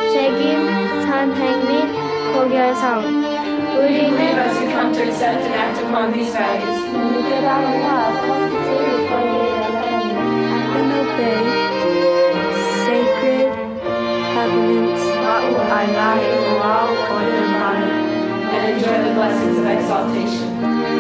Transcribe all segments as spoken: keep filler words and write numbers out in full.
책임, 선행및 고결성. 우리는 Believe us who come to accept and act upon these values. And obey sacred covenants. I lie wow for your body and enjoy the blessings of exaltation.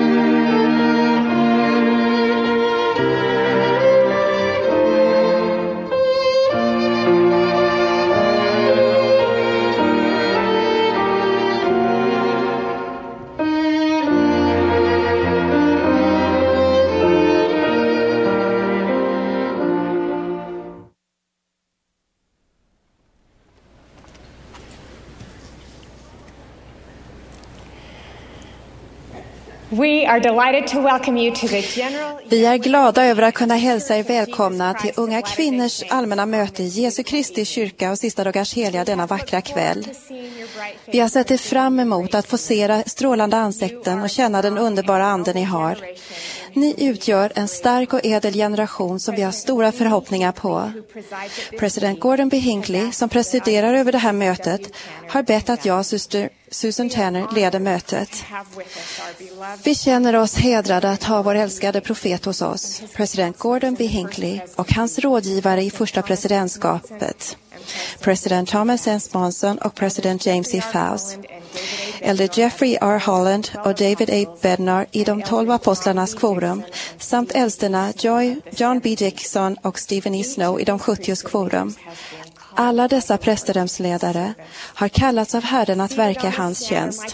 We are delighted to welcome you to the general... Vi är glada över att kunna hälsa er välkomna till Unga kvinnors allmänna möte i Jesu Kristi kyrka och sista dagars heliga denna vackra kväll. Vi har sett er fram emot att få se era strålande ansikten och känna den underbara anden ni har. Ni utgör en stark och edel generation som vi har stora förhoppningar på. President Gordon B. Hinckley, som presiderar över det här mötet, har bett att jag och syster Susan Tanner leder mötet. Vi känner oss hedrade att ha vår älskade profet hos oss, president Gordon B. Hinckley, och hans rådgivare i första presidentskapet, president Thomas N. Swanson och president James E. Faust. Elder Jeffrey R. Holland och David A. Bednar i de tolv apostlarnas kvorum, samt äldsterna Joy, John B. Dixon och Stephen E. Snow i de sjuttios kvorum. Alla dessa prästedömsledare har kallats av Herren att verka i hans tjänst.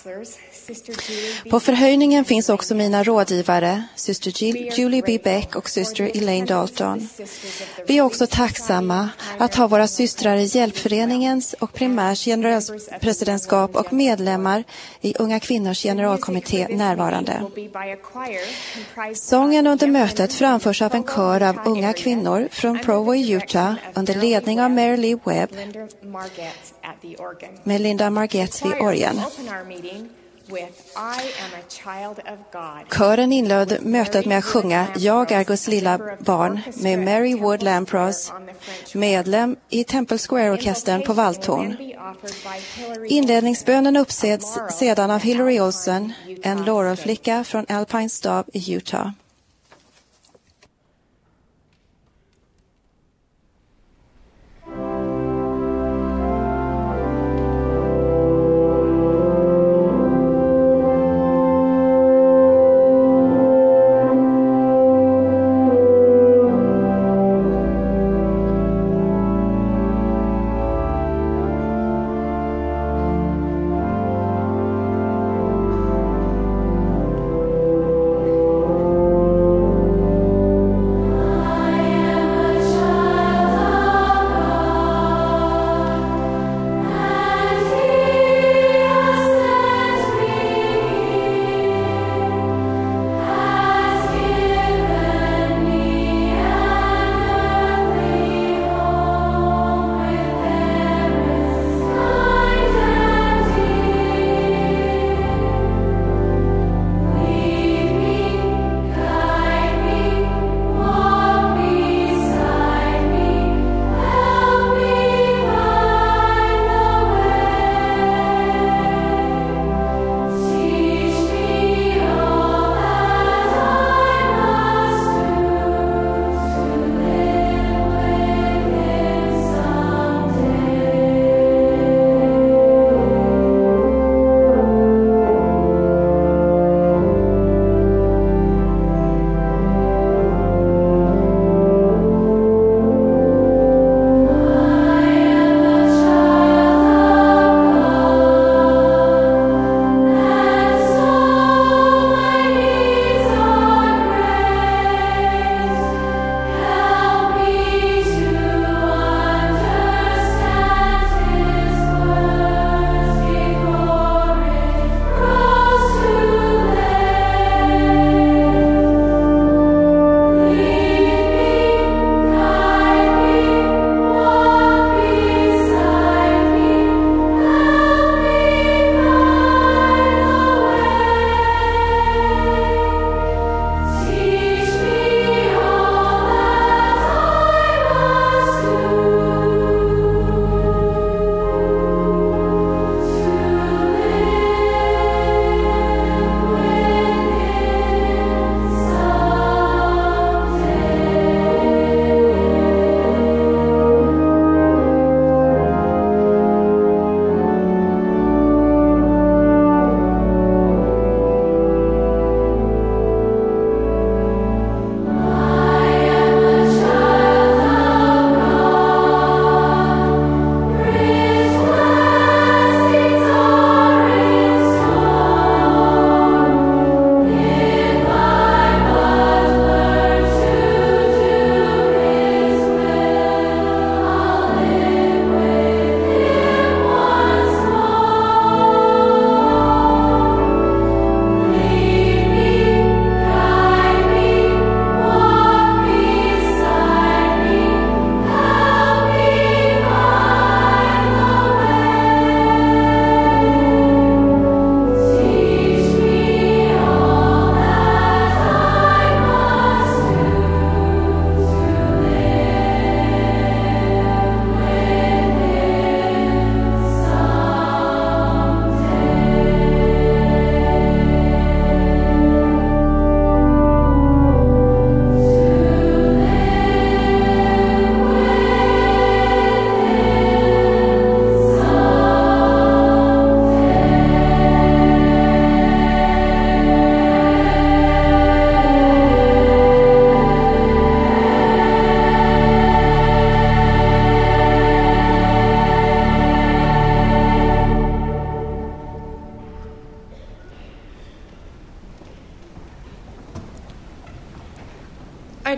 På förhöjningen finns också mina rådgivare, syster Julie B. Beck och syster Elaine Dalton. Vi är också tacksamma att ha våra systrar i Hjälpföreningens och Primärs generalpresidentskap och medlemmar i Unga kvinnors generalkommitté närvarande. Sången under mötet framförs av en kör av unga kvinnor från Provo i Utah under ledning av Mary Lee Webb med Linda Margetts vid orgeln. Kören inledde mötet med att sjunga Jag är Guds lilla barn med Mary Wood Lampros, medlem i Temple Square-orkestern på valthorn. Inledningsbönen uppsätts sedan av Hillary Olsen, en Laurel-flicka från Alpine Stab i Utah. Thank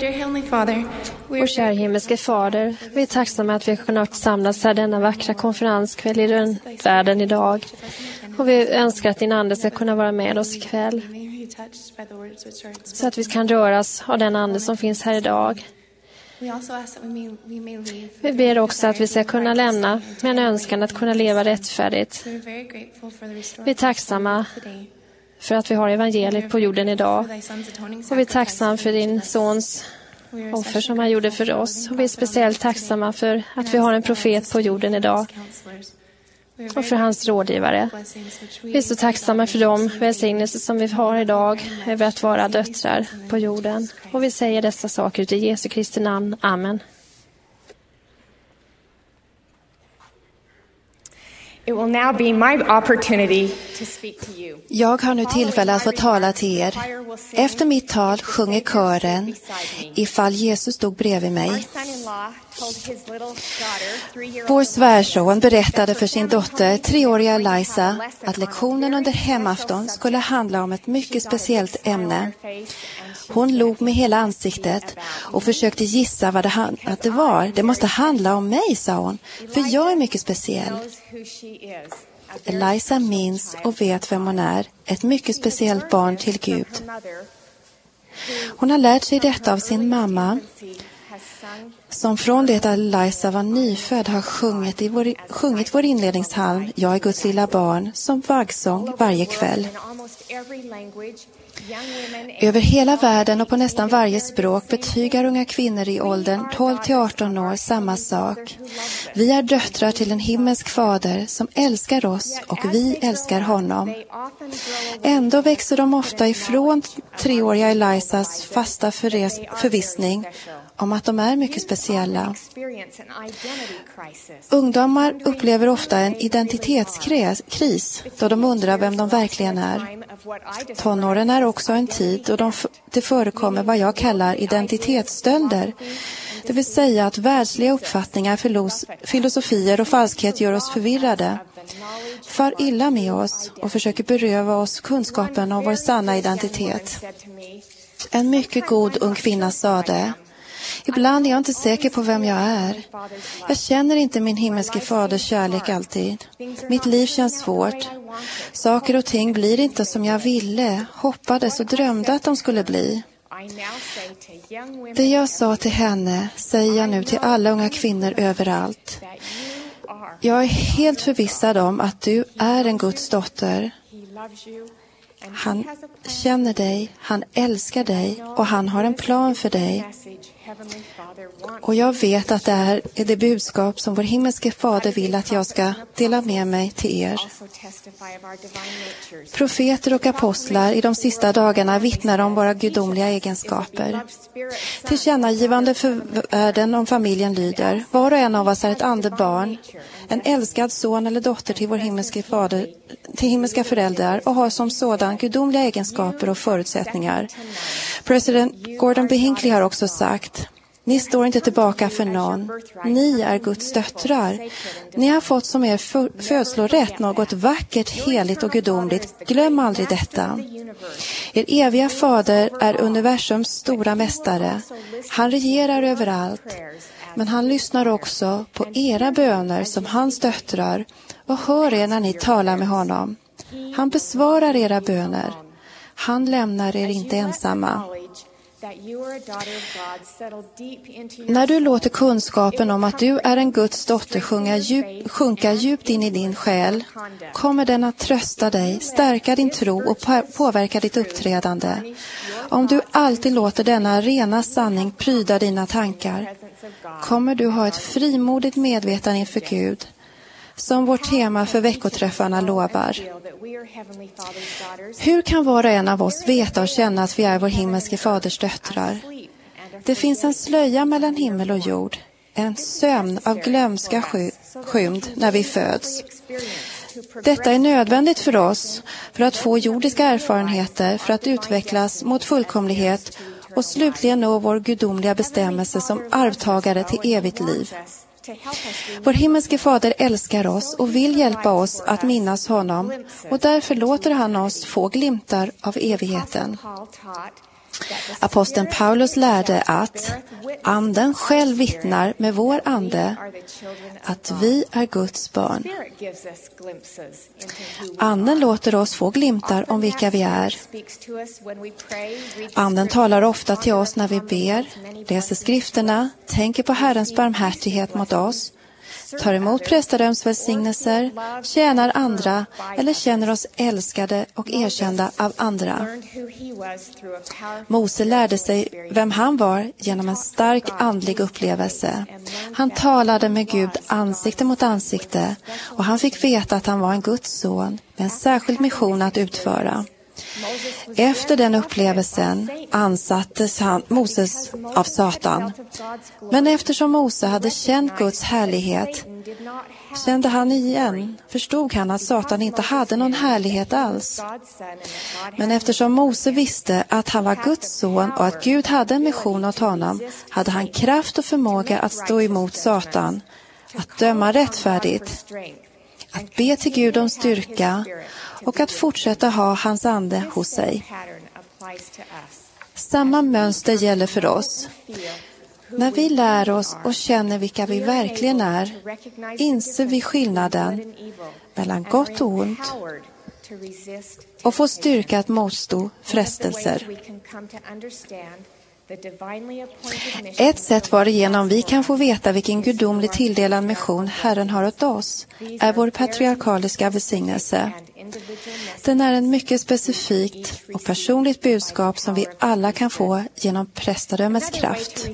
dear Heavenly Father, we Vår are kära himmelske Fader, vi är tacksamma att vi har kunnat samlas här denna vackra konferenskväll i rundvärlden idag. Och vi önskar att din ande ska kunna vara med oss ikväll, så att vi kan röras av den ande som finns här idag. Vi ber också att vi ska kunna lämna med en önskan att kunna leva rättfärdigt. Vi är tacksamma för att vi har evangeliet på jorden idag. Och vi är tacksamma för din sons offer som han gjorde för oss. Och vi är speciellt tacksamma för att vi har en profet på jorden idag. Och för hans rådgivare. Vi är så tacksamma för de välsignelser som vi har idag över att vara döttrar på jorden. Och vi säger dessa saker i Jesu Kristi namn. Amen. It will now be my opportunity to speak to you. Jag har nu tillfälle att få tala till er. Efter mitt tal sjunger kören Ifall Jesus stod bredvid mig. Vår svärson berättade för sin dotter, treåriga Eliza, att lektionen under hemafton skulle handla om ett mycket speciellt ämne. Hon log med hela ansiktet och försökte gissa vad det, han- att det var. Det måste handla om mig, sa hon, för jag är mycket speciell. Eliza minns och vet vem hon är, ett mycket speciellt barn till Gud. Hon har lärt sig detta av sin mamma, som från det att Eliza var nyfödd har sjungit, i vår, sjungit vår inledningssalm Jag är Guds lilla barn som vaggsång varje kväll. Över hela världen och på nästan varje språk betygar unga kvinnor i åldern tolv till arton år samma sak. Vi är döttrar till en himmelsk fader som älskar oss och vi älskar honom. Ändå växer de ofta ifrån treåriga Elizas fasta förres, förvissning om att de är mycket speciella. Ungdomar upplever ofta en identitetskris då de undrar vem de verkligen är. Tonåren är också en tid då de f- det förekommer vad jag kallar identitetsstölder. Det vill säga att världsliga uppfattningar, filos- filosofier och falskhet gör oss förvirrade, far illa med oss och försöker beröva oss kunskapen om vår sanna identitet. En mycket god ung kvinna sade: ibland är jag inte säker på vem jag är. Jag känner inte min himmelske faders kärlek alltid. Mitt liv känns svårt. Saker och ting blir inte som jag ville, hoppades och drömde att de skulle bli. Det jag sa till henne säger jag nu till alla unga kvinnor överallt. Jag är helt förvissad om att du är en Guds dotter. Han känner dig, han älskar dig och han har en plan för dig. Och jag vet att det är det budskap som vår himmelske fader vill att jag ska dela med mig till er. Profeter och apostlar i de sista dagarna vittnar om våra gudomliga egenskaper. Tillkännagivande för världen om familjen lyder: var och en av oss är ett andebarn, en älskad son eller dotter till vår himmelske fader, till himmelska föräldrar och har som sådan gudomliga egenskaper och förutsättningar. President Gordon B. Hinckley har också sagt: ni står inte tillbaka för någon. Ni är Guds döttrar. Ni har fått som er födslorätt något vackert, heligt och gudomligt. Glöm aldrig detta. Er eviga fader är universums stora mästare. Han regerar överallt. Men han lyssnar också på era böner som hans döttrar och hör er när ni talar med honom. Han besvarar era böner. Han lämnar er inte ensamma. När du låter kunskapen om att du är en Guds dotter sjunga djup, sjunka djupt in i din själ, kommer den att trösta dig, stärka din tro och påverka ditt uppträdande. Om du alltid låter denna rena sanning pryda dina tankar, kommer du ha ett frimodigt medvetande inför Gud, som vårt tema för veckoträffarna lovar. Hur kan var och en av oss veta och känna att vi är vår himmelske faders döttrar? Det finns en slöja mellan himmel och jord, en sömn av glömska sky- skymd när vi föds. Detta är nödvändigt för oss för att få jordiska erfarenheter, för att utvecklas mot fullkomlighet och slutligen nå vår gudomliga bestämmelse som arvtagare till evigt liv. Vår himmelske fader älskar oss och vill hjälpa oss att minnas honom, och därför låter han oss få glimtar av evigheten. Aposteln Paulus lärde att anden själv vittnar med vår ande att vi är Guds barn. Anden låter oss få glimtar om vilka vi är. Anden talar ofta till oss när vi ber, läser skrifterna, tänker på Herrens barmhärtighet mot oss, tar emot prästadöms välsignelser, tjänar andra eller känner oss älskade och erkända av andra. Mose lärde sig vem han var genom en stark andlig upplevelse. Han talade med Gud ansikte mot ansikte och han fick veta att han var en Guds son med en särskild mission att utföra. Efter den upplevelsen ansattes han, Moses av Satan. Men eftersom Mose hade känt Guds härlighet kände han igen, förstod han att Satan inte hade någon härlighet alls. Men eftersom Mose visste att han var Guds son och att Gud hade en mission åt honom hade han kraft och förmåga att stå emot Satan, att döma rättfärdigt, att be till Gud om styrka och att fortsätta ha hans ande hos sig. Samma mönster gäller för oss. När vi lär oss och känner vilka vi verkligen är, inser vi skillnaden mellan gott och ont och får styrka att motstå frestelser. Ett sätt varigenom vi kan få veta vilken gudomlig tilldelad mission Herren har åt oss är vår patriarkaliska välsignelse. Den är en mycket specifikt och personligt budskap som vi alla kan få genom prästadömets kraft.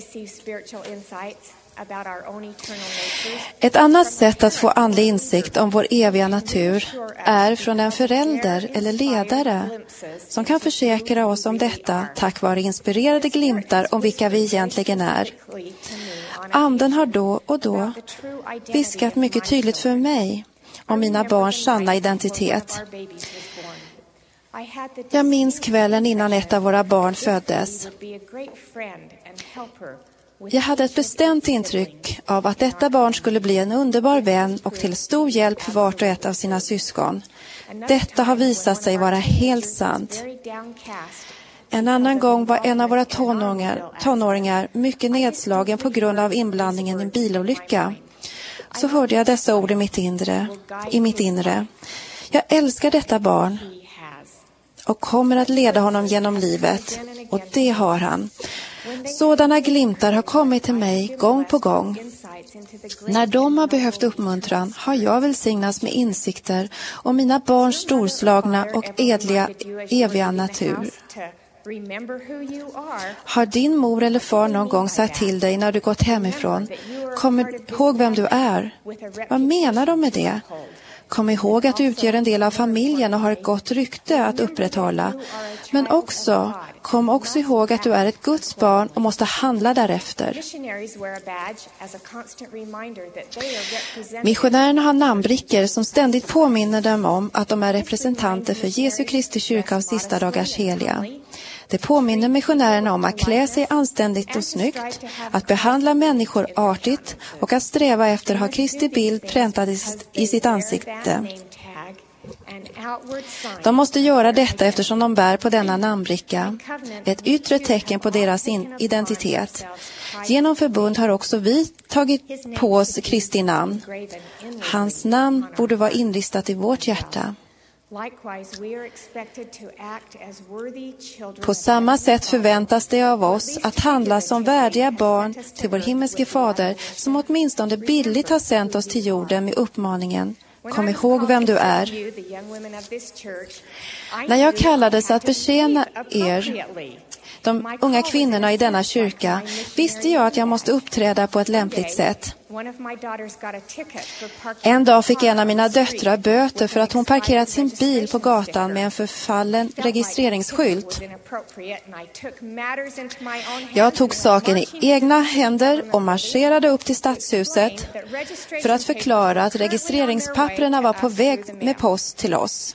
Ett annat sätt att få andlig insikt om vår eviga natur är från en förälder eller ledare som kan försäkra oss om detta tack vare inspirerade glimtar om vilka vi egentligen är. Anden har då och då viskat mycket tydligt för mig om mina barns sanna identitet. Jag minns kvällen innan ett av våra barn föddes. Jag hade ett bestämt intryck av att detta barn skulle bli en underbar vän och till stor hjälp för vart och ett av sina syskon. Detta har visat sig vara helt sant. En annan gång var en av våra tonåringar, tonåringar mycket nedslagen på grund av inblandningen i en bilolycka. Så hörde jag dessa ord i mitt inre. I mitt inre. Jag älskar detta barn och kommer att leda honom genom livet, och det har han. Sådana glimtar har kommit till mig gång på gång. När de har behövt uppmuntran har jag välsignats med insikter om mina barns storslagna och edliga, eviga natur. Har din mor eller far någon gång sagt till dig när du gått hemifrån: kom ihåg vem du är? Vad menar de med det? Kom ihåg att du utgör en del av familjen och har ett gott rykte att upprätthålla. Men också, kom också ihåg att du är ett Guds barn och måste handla därefter. Missionärerna har namnbrickor som ständigt påminner dem om att de är representanter för Jesu Kristi kyrka av sista dagars heliga. Det påminner missionärerna om att klä sig anständigt och snyggt, att behandla människor artigt och att sträva efter att ha Kristi bild präntad i sitt ansikte. De måste göra detta eftersom de bär på denna namnbricka, ett yttre tecken på deras identitet. Genom förbund har också vi tagit på oss Kristi namn. Hans namn borde vara inristat i vårt hjärta. På samma sätt förväntas det av oss att handla som värdiga barn till vår himmelske fader, som åtminstone billigt har sänt oss till jorden med uppmaningen: kom ihåg vem du är. När jag kallades att betjäna er, de unga kvinnorna i denna kyrka, visste jag att jag måste uppträda på ett lämpligt sätt. En dag fick en av mina döttrar böter för att hon parkerat sin bil på gatan med en förfallen registreringsskylt. Jag tog saken i egna händer och marscherade upp till stadshuset för att förklara att registreringspapperna var på väg med post till oss.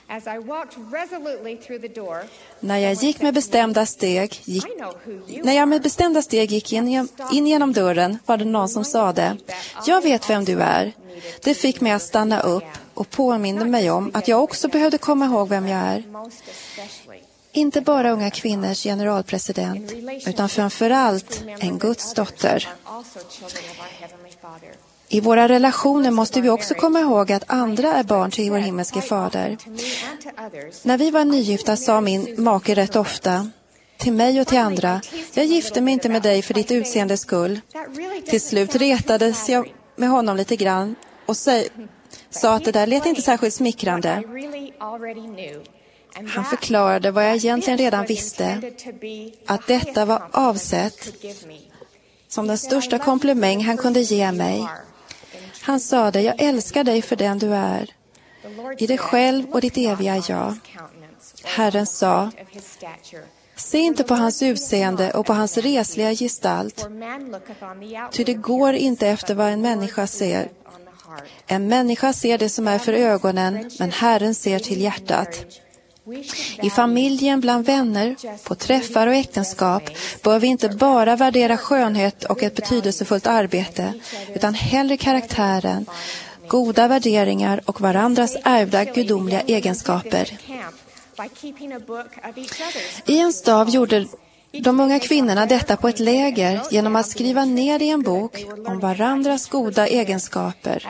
När jag gick med bestämda steg gick, när jag med bestämda steg gick in, in genom dörren var det någon som sa det: jag vet vem du är. Det fick mig att stanna upp och påminna mig om att jag också behövde komma ihåg vem jag är. Inte bara unga kvinnors generalpresident, utan framför allt en Guds dotter. I våra relationer måste vi också komma ihåg att andra är barn till vår himmelske fader. När vi var nygifta sa min make rätt ofta till mig och till andra: jag gifte mig inte med dig för ditt utseendes skull. Till slut retades jag med honom lite grann och säg, sa att det där lät inte särskilt smickrande. Han förklarade vad jag egentligen redan visste, att detta var avsett som den största komplimang han kunde ge mig. Han sade: jag älskar dig för den du är, i dig själv och ditt eviga jag. Herren sa: se inte på hans utseende och på hans resliga gestalt, ty det går inte efter vad en människa ser. En människa ser det som är för ögonen, men Herren ser till hjärtat. I familjen, bland vänner, på träffar och äktenskap bör vi inte bara värdera skönhet och ett betydelsefullt arbete, utan hellre karaktären, goda värderingar och varandras ärvda gudomliga egenskaper. I en stav gjorde de unga kvinnorna detta på ett läger genom att skriva ner i en bok om varandras goda egenskaper.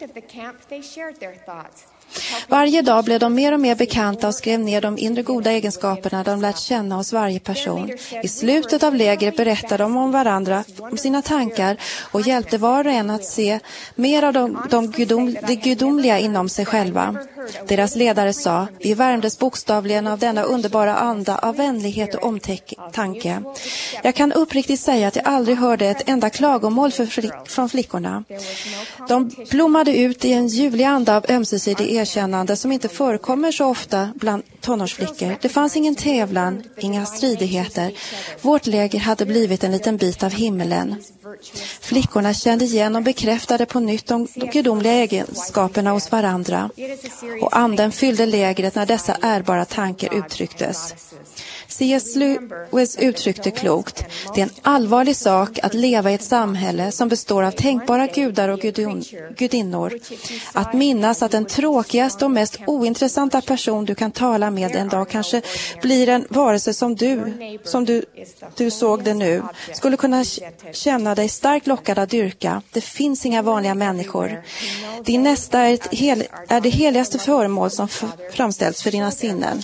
Varje dag blev de mer och mer bekanta och skrev ner de inre goda egenskaperna de lärt känna hos varje person. I slutet av lägret berättade de om varandra, om sina tankar och hjälpte var och en att se mer av de, de gudom, det gudomliga inom sig själva. Deras ledare sa: vi värmdes bokstavligen av denna underbara anda av vänlighet och omtanke. Jag kan uppriktigt säga att jag aldrig hörde ett enda klagomål för flick, från flickorna. De blommade ut i en ljuvlig anda av ömsesidig erkännande som inte förekommer så ofta bland tonårsflickor. Det fanns ingen tävlan, inga stridigheter. Vårt läger hade blivit en liten bit av himmelen. Flickorna kände igen och bekräftade på nytt de gudomliga egenskaperna hos varandra. Och anden fyllde lägret när dessa ärbara tankar uttrycktes. C S Lewis uttryckte klokt: det är en allvarlig sak att leva i ett samhälle som består av tänkbara gudar och gudin, gudinnor. Att minnas att den tråkigaste och mest ointressanta person du kan tala med en dag kanske blir en varelse som du, som du, du såg det nu, skulle kunna känna dig starkt lockad att dyrka. Det finns inga vanliga människor. Din nästa är, ett hel, är det heligaste föremål som f- framställs för dina sinnen.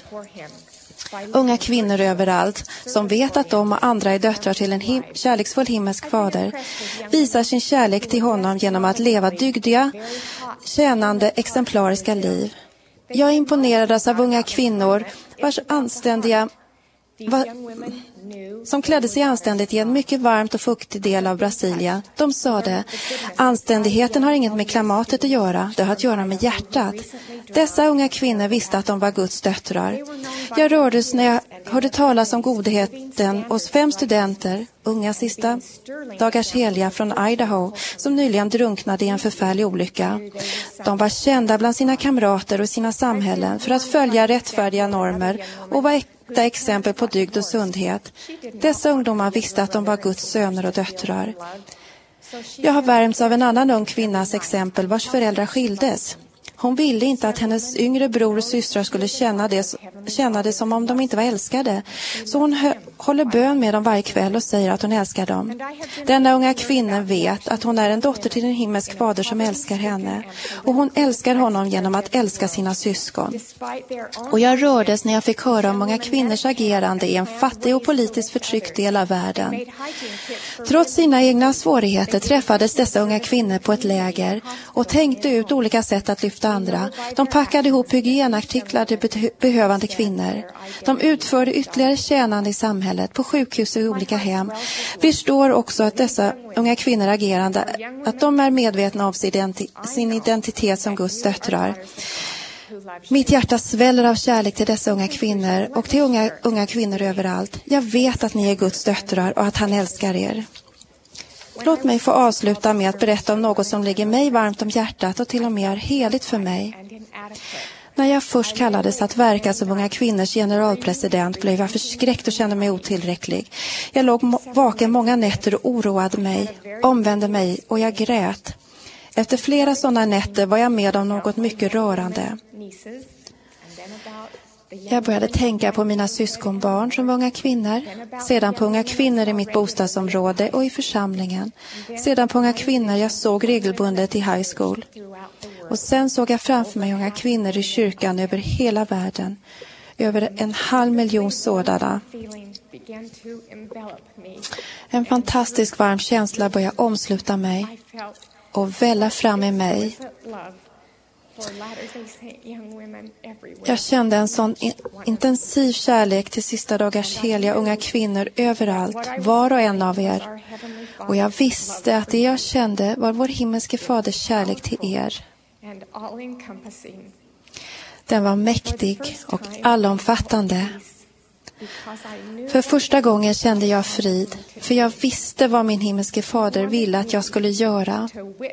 Unga kvinnor överallt som vet att de och andra är döttrar till en him- kärleksfull himmelsk fader visar sin kärlek till honom genom att leva dygdiga, tjänande, exemplariska liv. Jag imponerades av unga kvinnor vars anständiga va, som klädde sig anständigt i en mycket varmt och fuktig del av Brasilien. De sa det: anständigheten har inget med klimatet att göra, det har att göra med hjärtat. Dessa unga kvinnor visste att de var Guds döttrar. Jag rördes när jag hörde talas om godheten hos fem studenter, unga sista dagars heliga från Idaho, som nyligen drunknade i en förfärlig olycka. De var kända bland sina kamrater och sina samhällen för att följa rättfärdiga normer och var äkta exempel på dygd och sundhet. Dessa ungdomar visste att de var Guds söner och döttrar. Jag har värmts av en annan ung kvinnas exempel vars föräldrar skildes. Hon ville inte att hennes yngre bror och systrar skulle känna det, känna det som om de inte var älskade. Så hon hö, håller bön med dem varje kväll och säger att hon älskar dem. Denna unga kvinna vet att hon är en dotter till en himmelsk fader som älskar henne. Och hon älskar honom genom att älska sina syskon. Och jag rördes när jag fick höra om många kvinnors agerande i en fattig och politiskt förtryckt del av världen. Trots sina egna svårigheter träffades dessa unga kvinnor på ett läger och tänkte ut olika sätt att lyfta andra. De packade ihop hygienartiklar till be- behövande kvinnor. De utförde ytterligare tjänande i samhället, på sjukhus och i olika hem. Vi förstår också att dessa unga kvinnor agerande, att de är medvetna om sin, identi- sin identitet som Guds döttrar. Mitt hjärta sväller av kärlek till dessa unga kvinnor och till unga, unga kvinnor överallt. Jag vet att ni är Guds döttrar och att han älskar er. Låt mig få avsluta med att berätta om något som ligger mig varmt om hjärtat och till och med är heligt för mig. När jag först kallades att verka som unga kvinnors generalpresident blev jag förskräckt och kände mig otillräcklig. Jag låg vaken många nätter och oroade mig, omvände mig och jag grät. Efter flera sådana nätter var jag med om något mycket rörande. Jag började tänka på mina syskonbarn som var unga kvinnor, sedan på unga kvinnor i mitt bostadsområde och i församlingen, sedan på unga kvinnor jag såg regelbundet i high school. Och sen såg jag framför mig unga kvinnor i kyrkan över hela världen, över en halv miljon sådana. En fantastisk varm känsla började omsluta mig och välla fram i mig. Jag kände en sån in- intensiv kärlek till sista dagars heliga unga kvinnor överallt, var och en av er. Och jag visste att det jag kände var vår himmelske faders kärlek till er. Den var mäktig och allomfattande. För första gången kände jag frid, för jag visste vad min himmelske fader ville att jag skulle göra.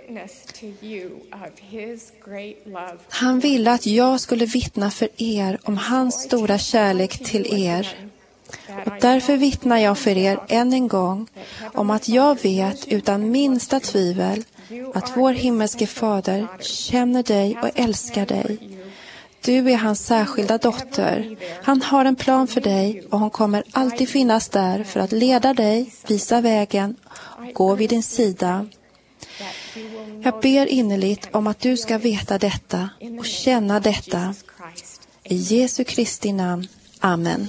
Han ville att jag skulle vittna för er om hans stora kärlek till er. Och därför vittnar jag för er än en gång om att jag vet utan minsta tvivel att vår himmelske fader känner dig och älskar dig. Du är hans särskilda dotter. Han har en plan för dig och hon kommer alltid finnas där för att leda dig, visa vägen och gå vid din sida. Jag ber innerligt om att du ska veta detta och känna detta. I Jesu Kristi namn. Amen.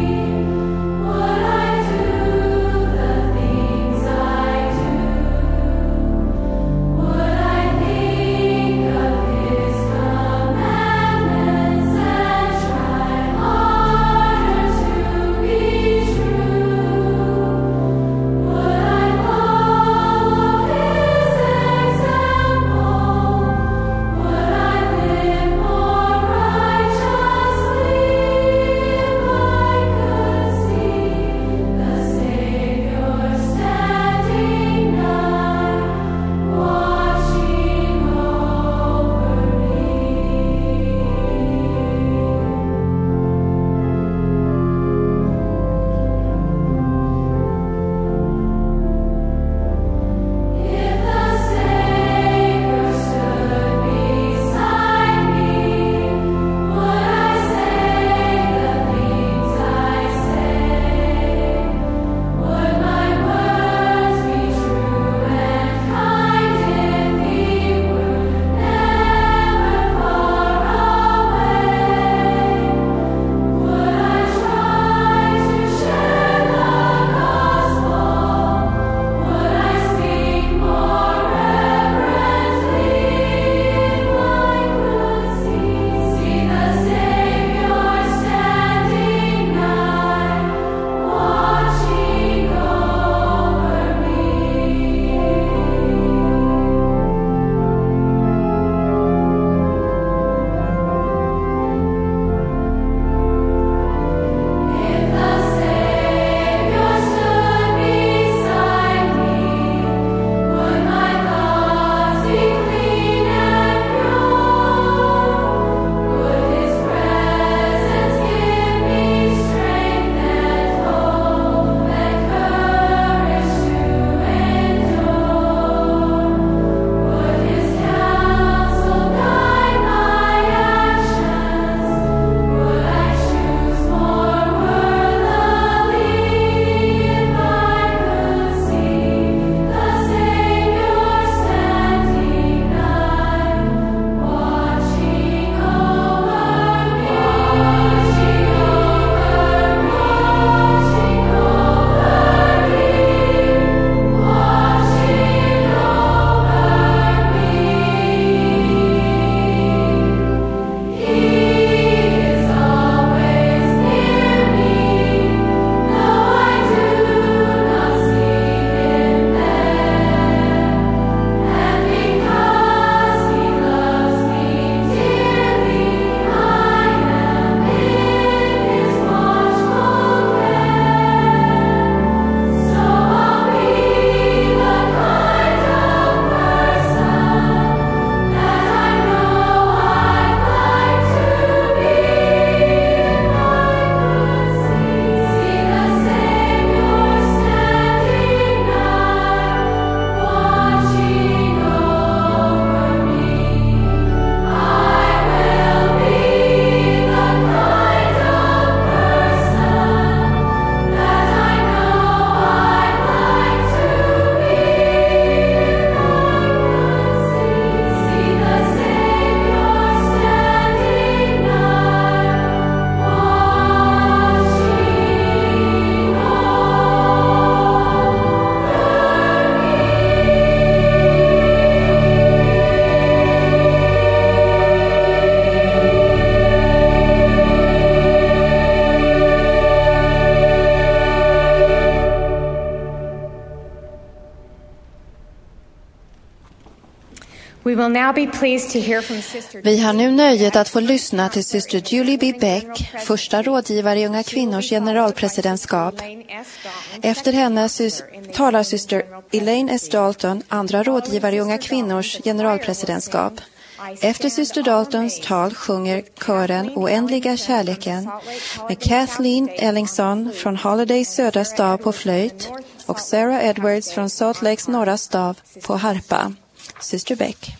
Would I do the things I do? We will now be pleased to hear from Sister Vi har nu nöjet att få lyssna till syster Julie B. Beck, första rådgivare i Unga kvinnors generalpresidentskap. Efter henne sys- talar syster Elaine S. Dalton, andra rådgivare i Unga kvinnors generalpresidentskap. Efter syster Daltons tal sjunger kören Oändliga kärleken med Kathleen Ellingson från Holiday södra stav på flöjt och Sarah Edwards från Salt Lakes norra stav på harpa. Syster Beck.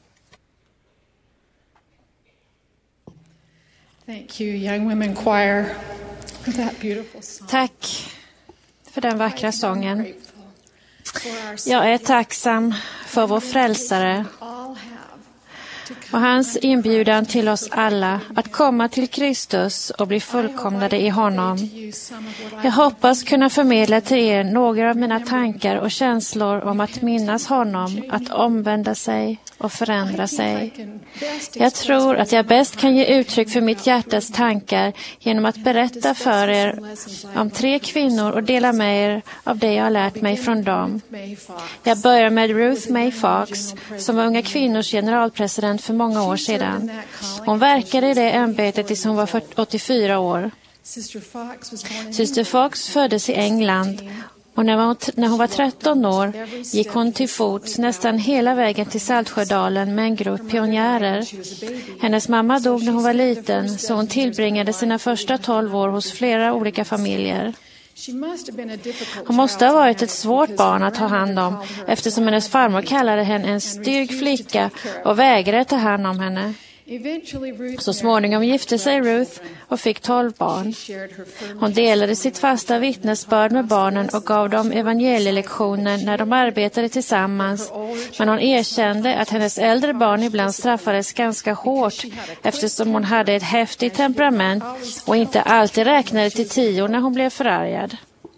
Thank you, Young Women Choir, for that beautiful song. Tack för den vackra sången. Jag är tacksam för vår frälsare och hans inbjudan till oss alla att komma till Kristus och bli fullkomnade i honom. Jag hoppas kunna förmedla till er några av mina tankar och känslor om att minnas honom, att omvända sig och förändra sig. Jag tror att jag bäst kan ge uttryck för mitt hjärtas tankar genom att berätta för er om tre kvinnor och dela med er av det jag har lärt mig från dem. Jag börjar med Ruth May Fox, som var Unga kvinnors generalpresident för många år sedan. Hon verkade i det ämbetet tills hon var åttiofyra år. Syster Fox föddes i England. Och när hon, när hon var tretton år gick hon till fots nästan hela vägen till Saltsjödalen med en grupp pionjärer. Hennes mamma dog när hon var liten, så hon tillbringade sina första tolv år hos flera olika familjer. Hon måste ha varit ett svårt barn att ta hand om, eftersom hennes farmor kallade henne en stygg flicka och vägrade ta hand om henne. Så småningom gifte sig Ruth och fick tolv barn. Hon delade sitt fasta vittnesbörd med barnen och gav dem evangelielektioner när de arbetade tillsammans. Men hon erkände att hennes äldre barn ibland straffades ganska hårt eftersom hon hade ett häftigt temperament och inte alltid räknade till tio när hon blev förargad.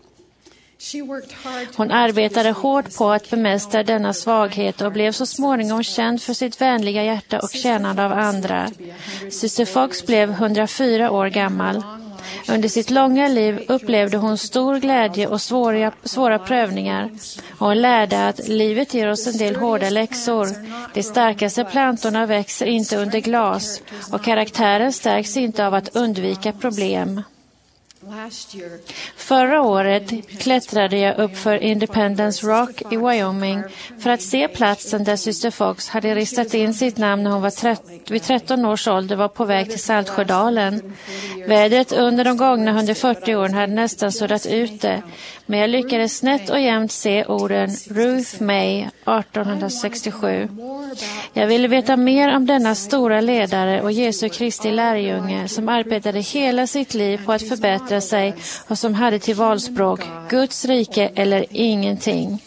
Hon arbetade hårt på att bemästra denna svaghet och blev så småningom känd för sitt vänliga hjärta och tjänande av andra. Syster Fox blev hundrafyra år gammal. Under sitt långa liv upplevde hon stor glädje och svåra, svåra prövningar. Hon lärde att livet ger oss en del hårda läxor. De starkaste plantorna växer inte under glas och karaktären stärks inte av att undvika problem. Förra året klättrade jag upp för Independence Rock i Wyoming för att se platsen där syster Fox hade ristat in sitt namn när hon var trett- vid tretton års ålder var på väg till Saltsjödalen. Vädret under de gångna hundrafyrtio åren hade nästan suddat ut det, men jag lyckades snett och jämnt se orden Ruth May arton sextiosju. Jag ville veta mer om denna stora ledare och Jesu Kristi lärjunge som arbetade hela sitt liv på att förbättra sig och som hade till valspråk Guds rike eller ingenting.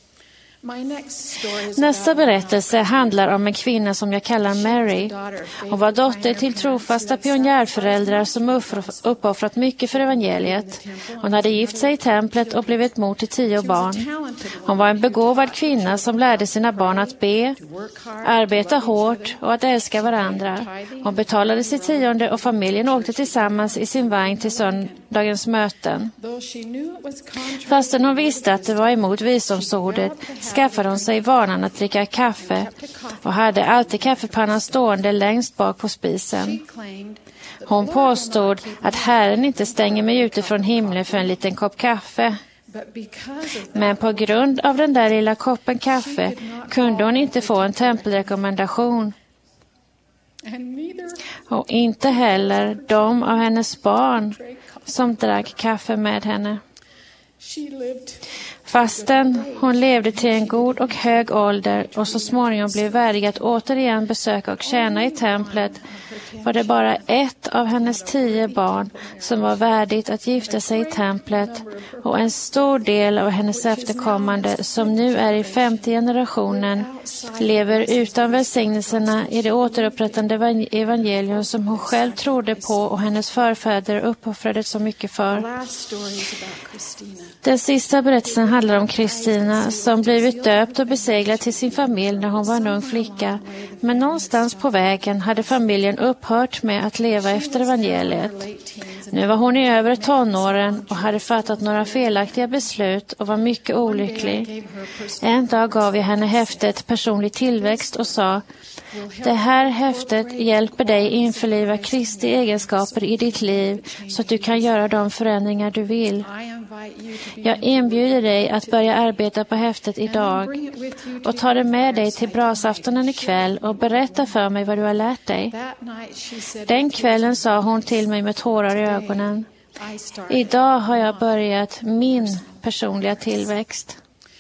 Nästa berättelse handlar om en kvinna som jag kallar Mary. Hon var dotter till trofasta pionjärföräldrar som uppoffrat mycket för evangeliet. Hon hade gift sig i templet och blivit mor till tio barn. Hon var en begåvad kvinna som lärde sina barn att be, arbeta hårt och att älska varandra. Hon betalade sitt tionde och familjen åkte tillsammans i sin vagn till söndagens möten. Fastän hon visste att det var emot visdomsordet skaffade hon sig vanan att dricka kaffe och hade alltid kaffepannan stående längst bak på spisen. Hon påstod att Herren inte stänger mig ute från himlen för en liten kopp kaffe. Men på grund av den där lilla koppen kaffe kunde hon inte få en tempelrekommendation. Och inte heller de av hennes barn som drack kaffe med henne. Fastän hon levde till en god och hög ålder och så småningom blev värdig att återigen besöka och tjäna i templet, var det bara ett av hennes tio barn som var värdigt att gifta sig i templet, och en stor del av hennes efterkommande som nu är i femte generationen lever utan välsignelserna i det återupprättande evangelium som hon själv trodde på och hennes förfäder uppoffrade så mycket för. Den sista berättelsen handlar om Kristina som blivit döpt och beseglad till sin familj när hon var en ung flicka. Men någonstans på vägen hade familjen upphört med att leva efter evangeliet. Nu var hon i övre tonåren och hade fattat några felaktiga beslut och var mycket olycklig. En dag gav jag henne häftet personlig tillväxt och sa: det här häftet hjälper dig införliva Kristi egenskaper i ditt liv så att du kan göra de förändringar du vill. Jag inbjuder dig att börja arbeta på häftet idag och ta det med dig till brasaftonen ikväll och berätta för mig vad du har lärt dig. Den kvällen sa hon till mig med tårar i ögonen: idag har jag börjat min personliga tillväxt.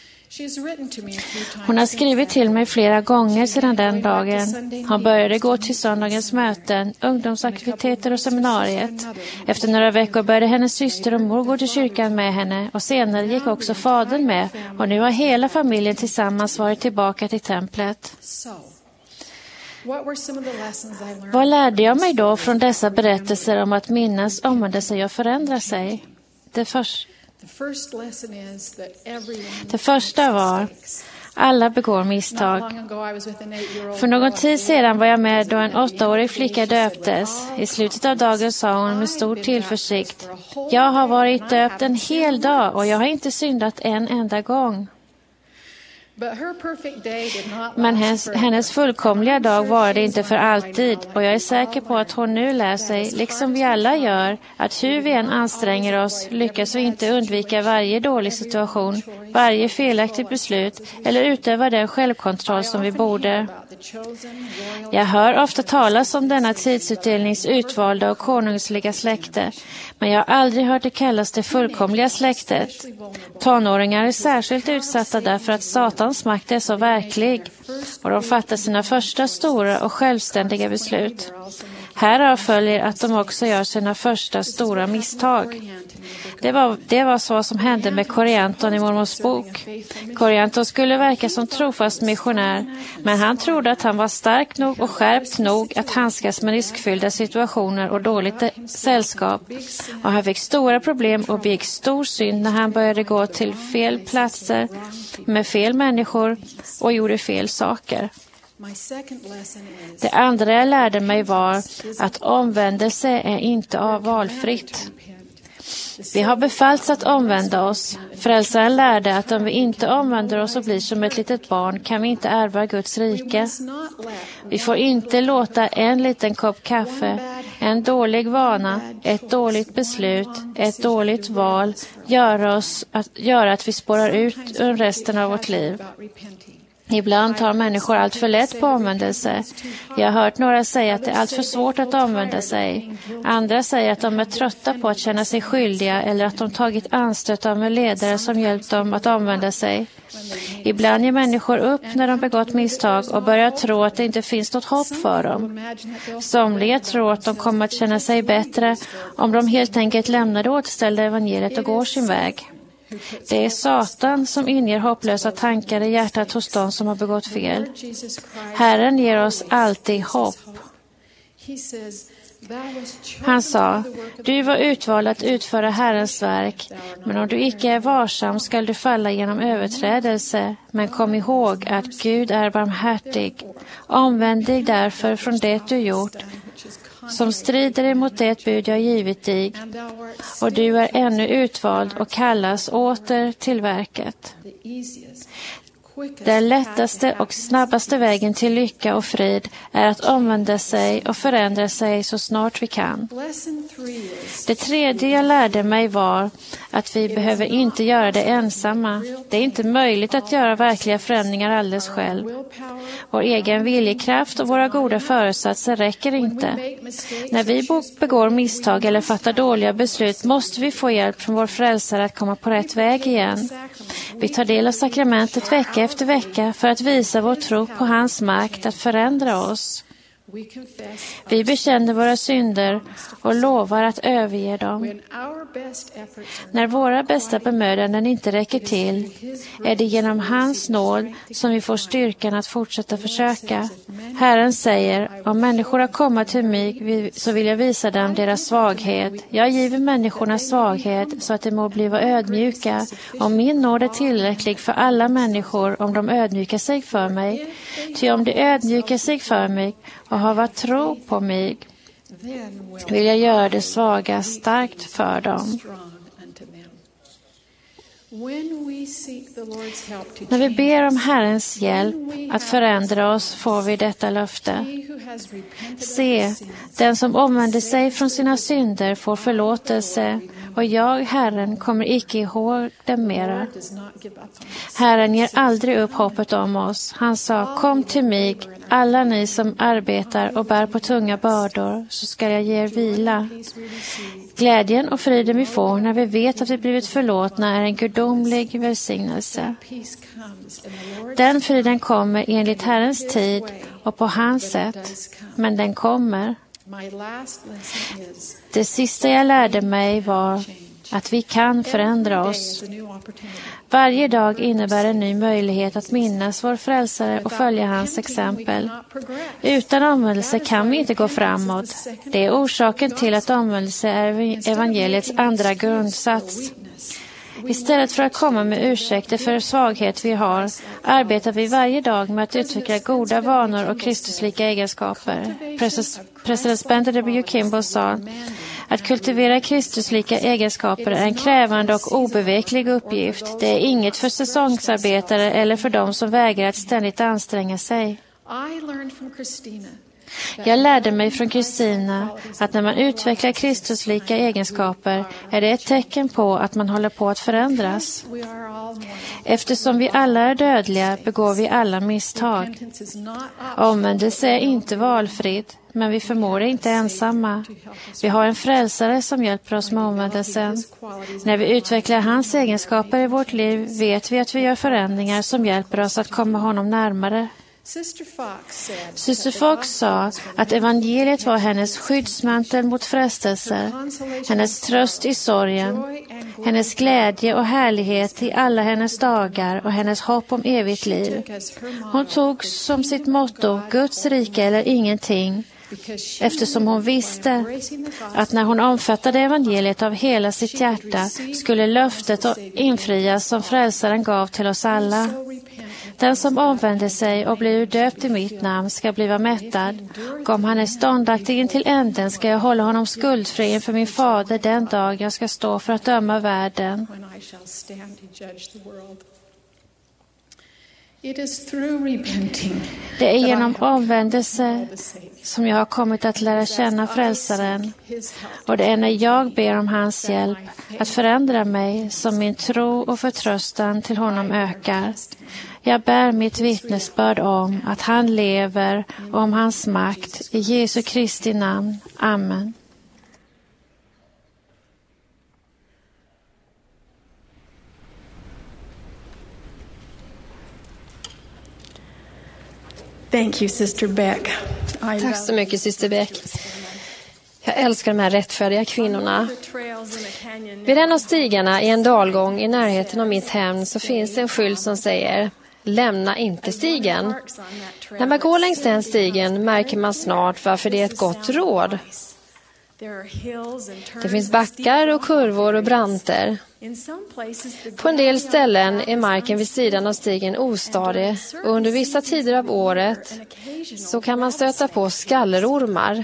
Hon har skrivit till mig flera gånger sedan den dagen. Hon började gå till söndagens möten, ungdomsaktiviteter och seminariet. Efter några veckor började hennes syster och mor gå till kyrkan med henne och senare gick också fadern med och nu har hela familjen tillsammans varit tillbaka till templet. Vad lärde jag mig då från dessa berättelser om att minnas, omvända sig och förändra sig? Det första Det första var: alla begår misstag. För någon tid sedan var jag med då en åttaårig flicka döptes. I slutet av dagen sa hon med stor tillförsikt: jag har varit döpt en hel dag och jag har inte syndat en enda gång. Men hennes, hennes fullkomliga dag var det inte för alltid och jag är säker på att hon nu lär sig, liksom vi alla gör, att hur vi än anstränger oss lyckas vi inte undvika varje dålig situation, varje felaktigt beslut eller utöva den självkontroll som vi borde. Jag hör ofta talas om denna tidsutdelnings utvalda och konungsliga släkte, men jag har aldrig hört det kallas det fullkomliga släktet. Tonåringar är särskilt utsatta därför att Satans makt är så verklig och de fattar sina första stora och självständiga beslut. Härav följer att de också gör sina första stora misstag. Det var, det var så som hände med Corianton i mormors bok. Corianton skulle verka som trofast missionär, men han trodde att han var stark nog och skärpt nog att handskas med riskfyllda situationer och dåligt sällskap. Och han fick stora problem och begick stor synd när han började gå till fel platser med fel människor och gjorde fel saker. Det andra jag lärde mig var att omvändelse är inte valfritt. Vi har befallts att omvända oss. Frälsaren lärde att om vi inte omvänder oss och blir som ett litet barn kan vi inte ärva Guds rike. Vi får inte låta en liten kopp kaffe, en dålig vana, ett dåligt beslut, ett dåligt val göra, oss att, göra att vi spårar ut ur resten av vårt liv. Ibland tar människor allt för lätt på omvändelse. Jag har hört några säga att det är allt för svårt att omvända sig. Andra säger att de är trötta på att känna sig skyldiga eller att de tagit anstöt av en ledare som hjälpt dem att omvända sig. Ibland ger människor upp när de begått misstag och börjar tro att det inte finns något hopp för dem. Somliga tror att de kommer att känna sig bättre om de helt enkelt lämnar det återställda evangeliet och går sin väg. Det är Satan som inger hopplösa tankar i hjärtat hos de som har begått fel. Herren ger oss alltid hopp. Han sa: du var utvald att utföra Herrens verk, men om du icke är varsam skall du falla genom överträdelse. Men kom ihåg att Gud är barmhärtig. Omvänd dig därför från det du gjort, som strider emot det bud jag givit dig, och du är ännu utvald och kallas åter till verket. Den lättaste och snabbaste vägen till lycka och frid är att omvända sig och förändra sig så snart vi kan. Det tredje jag lärde mig var att vi behöver inte göra det ensamma. Det är inte möjligt att göra verkliga förändringar alldeles själv. Vår egen viljekraft och våra goda föresatser räcker inte. När vi begår misstag eller fattar dåliga beslut måste vi få hjälp från vår frälsare att komma på rätt väg igen. Vi tar del av sakramentet vecka efter vecka för att visa vår tro på hans makt att förändra oss. Vi bekänner våra synder och lovar att överge dem. När våra bästa bemödanden inte räcker till är det genom hans nåd som vi får styrkan att fortsätta försöka. Herren säger: om människor har kommit till mig så vill jag visa dem deras svaghet. Jag giver människorna svaghet så att de må bliva ödmjuka. Och min nåd är tillräcklig för alla människor om de ödmjukar sig för mig. Ty om de ödmjukar sig för mig och har vad tro på mig vill jag göra det svaga starkt för dem. När vi ber om Herrens hjälp att förändra oss får vi detta löfte. Se, den som omvänder sig från sina synder får förlåtelse, och jag, Herren, kommer icke ihåg dem mera. Herren ger aldrig upp hoppet om oss. Han sa, kom till mig, alla ni som arbetar och bär på tunga bördor, så ska jag ge er vila. Glädjen och friden vi får när vi vet att vi blivit förlåtna är en gudomlig välsignelse. Den friden kommer enligt Herrens tid och på hans sätt, men den kommer. Det sista jag lärde mig var att vi kan förändra oss. Varje dag innebär en ny möjlighet att minnas vår frälsare och följa hans exempel. Utan omvändelse kan vi inte gå framåt. Det är orsaken till att omvändelse är evangeliets andra grundsats. Istället för att komma med ursäkter för svaghet vi har, arbetar vi varje dag med att utveckla goda vanor och kristuslika egenskaper. President Spencer W. Kimball sa att kultivera kristuslika egenskaper är en krävande och obeveklig uppgift. Det är inget för säsongsarbetare eller för dem som vägrar att ständigt anstränga sig. Jag lärde mig från Kristina att när man utvecklar kristuslika egenskaper är det ett tecken på att man håller på att förändras. Eftersom vi alla är dödliga begår vi alla misstag. Omvändelse är inte valfritt, men vi förmår inte ensamma. Vi har en frälsare som hjälper oss med omvändelsen. När vi utvecklar hans egenskaper i vårt liv vet vi att vi gör förändringar som hjälper oss att komma honom närmare. Syster Fox sa att evangeliet var hennes skyddsmantel mot frestelser, hennes tröst i sorgen, hennes glädje och härlighet i alla hennes dagar och hennes hopp om evigt liv. Hon tog som sitt motto Guds rike eller ingenting, eftersom hon visste att när hon omfattade evangeliet av hela sitt hjärta skulle löftet infrias som frälsaren gav till oss alla. Den som omvänder sig och blir döpt i mitt namn ska bliva mättad. Om han är ståndaktig till änden ska jag hålla honom skuldfri inför min fader den dag jag ska stå för att döma världen. Det är genom omvändelse som jag har kommit att lära känna frälsaren, och det är när jag ber om hans hjälp att förändra mig som min tro och förtröstan till honom ökar. Jag bär mitt vittnesbörd om att han lever och om hans makt i Jesu Kristi namn. Amen. Thank you, Sister Beck. I Tack så mycket, syster Beck. Jag älskar de här rättfärdiga kvinnorna. Vid en av stigarna i en dalgång i närheten av mitt hem så finns det en skylt som säger: lämna inte stigen. När man går längs den stigen märker man snart varför det är ett gott råd. Det finns backar och kurvor och branter. På en del ställen är marken vid sidan av stigen ostadig, och under vissa tider av året så kan man stöta på skallerormar.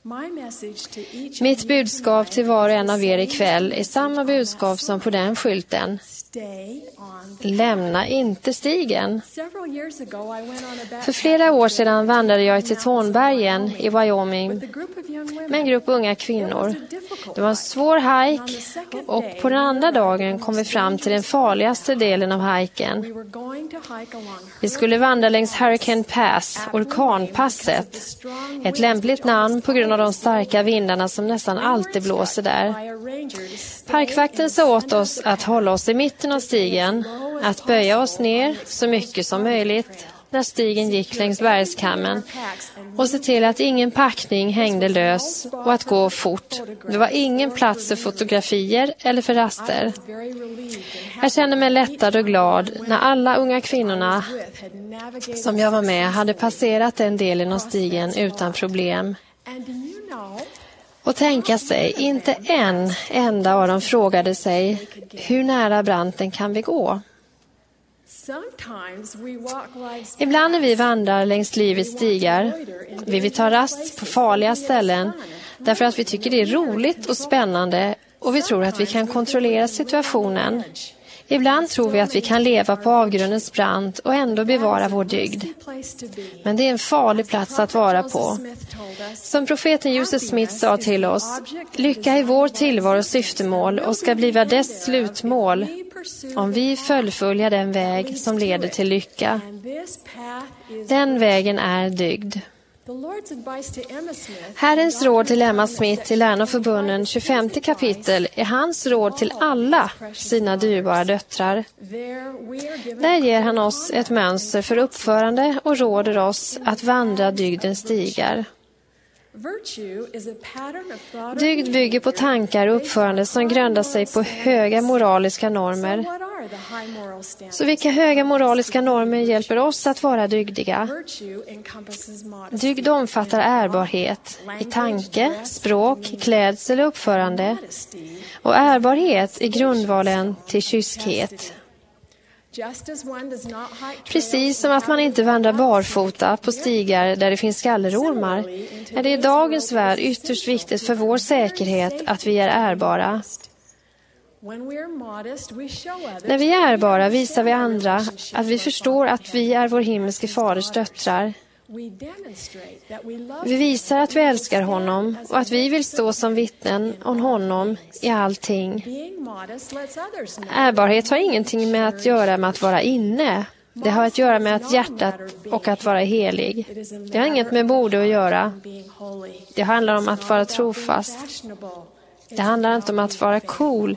Mitt budskap till var och en av er ikväll är samma budskap som på den skylten. Lämna inte stigen. För flera år sedan vandrade jag till Tornbergen i Wyoming med en grupp unga kvinnor. Det var en svår hike, och på den andra dagen kom vi fram till den farligaste delen av hiken. Vi skulle vandra längs Hurricane Pass, orkanpasset. Ett lämpligt namn på grund av de starka vindarna som nästan alltid blåser där. Parkvakten sa åt oss att hålla oss i mitten av stigen, att böja oss ner så mycket som möjligt när stigen gick längs bergskammen och se till att ingen packning hängde lös och att gå fort. Det var ingen plats för fotografier eller för raster. Jag kände mig lättad och glad när alla unga kvinnorna som jag var med hade passerat den delen av stigen utan problem. Och tänka sig, inte en enda av dem frågade sig, hur nära branten kan vi gå? Ibland när vi vandrar längs livets stigar vill vi ta rast på farliga ställen därför att vi tycker det är roligt och spännande och vi tror att vi kan kontrollera situationen. Ibland tror vi att vi kan leva på avgrundens brant och ändå bevara vår dygd. Men det är en farlig plats att vara på. Som profeten Joseph Smith sa till oss, lycka är vår tillvaros syftemål och ska bliva dess slutmål om vi fullföljer den väg som leder till lycka. Den vägen är dygd. Herrens råd till Emma Smith i Läran och förbunden tjugofemte kapitel är hans råd till alla sina dyrbara döttrar. Där ger han oss ett mönster för uppförande och råder oss att vandra dygdens stigar. Dygd bygger på tankar och uppförande som grundar sig på höga moraliska normer. Så vilka höga moraliska normer hjälper oss att vara dygdiga? Dygd omfattar ärbarhet i tanke, språk, klädsel och uppförande. Och ärbarhet är grundvalen till kyskhet. Precis som att man inte vandrar barfota på stigar där det finns skallerormar, är det i dagens värld ytterst viktigt för vår säkerhet att vi är ärbara. När vi är ärbara visar vi andra att vi förstår att vi är vår himmelske faders döttrar. Vi visar att vi älskar honom och att vi vill stå som vittnen om honom i allting. Ärbarhet har ingenting med att göra med att vara inne. Det har att göra med att hjärtat och att vara helig. Det har inget med borde att göra. Det handlar om att vara trofast. Det handlar inte om att vara cool.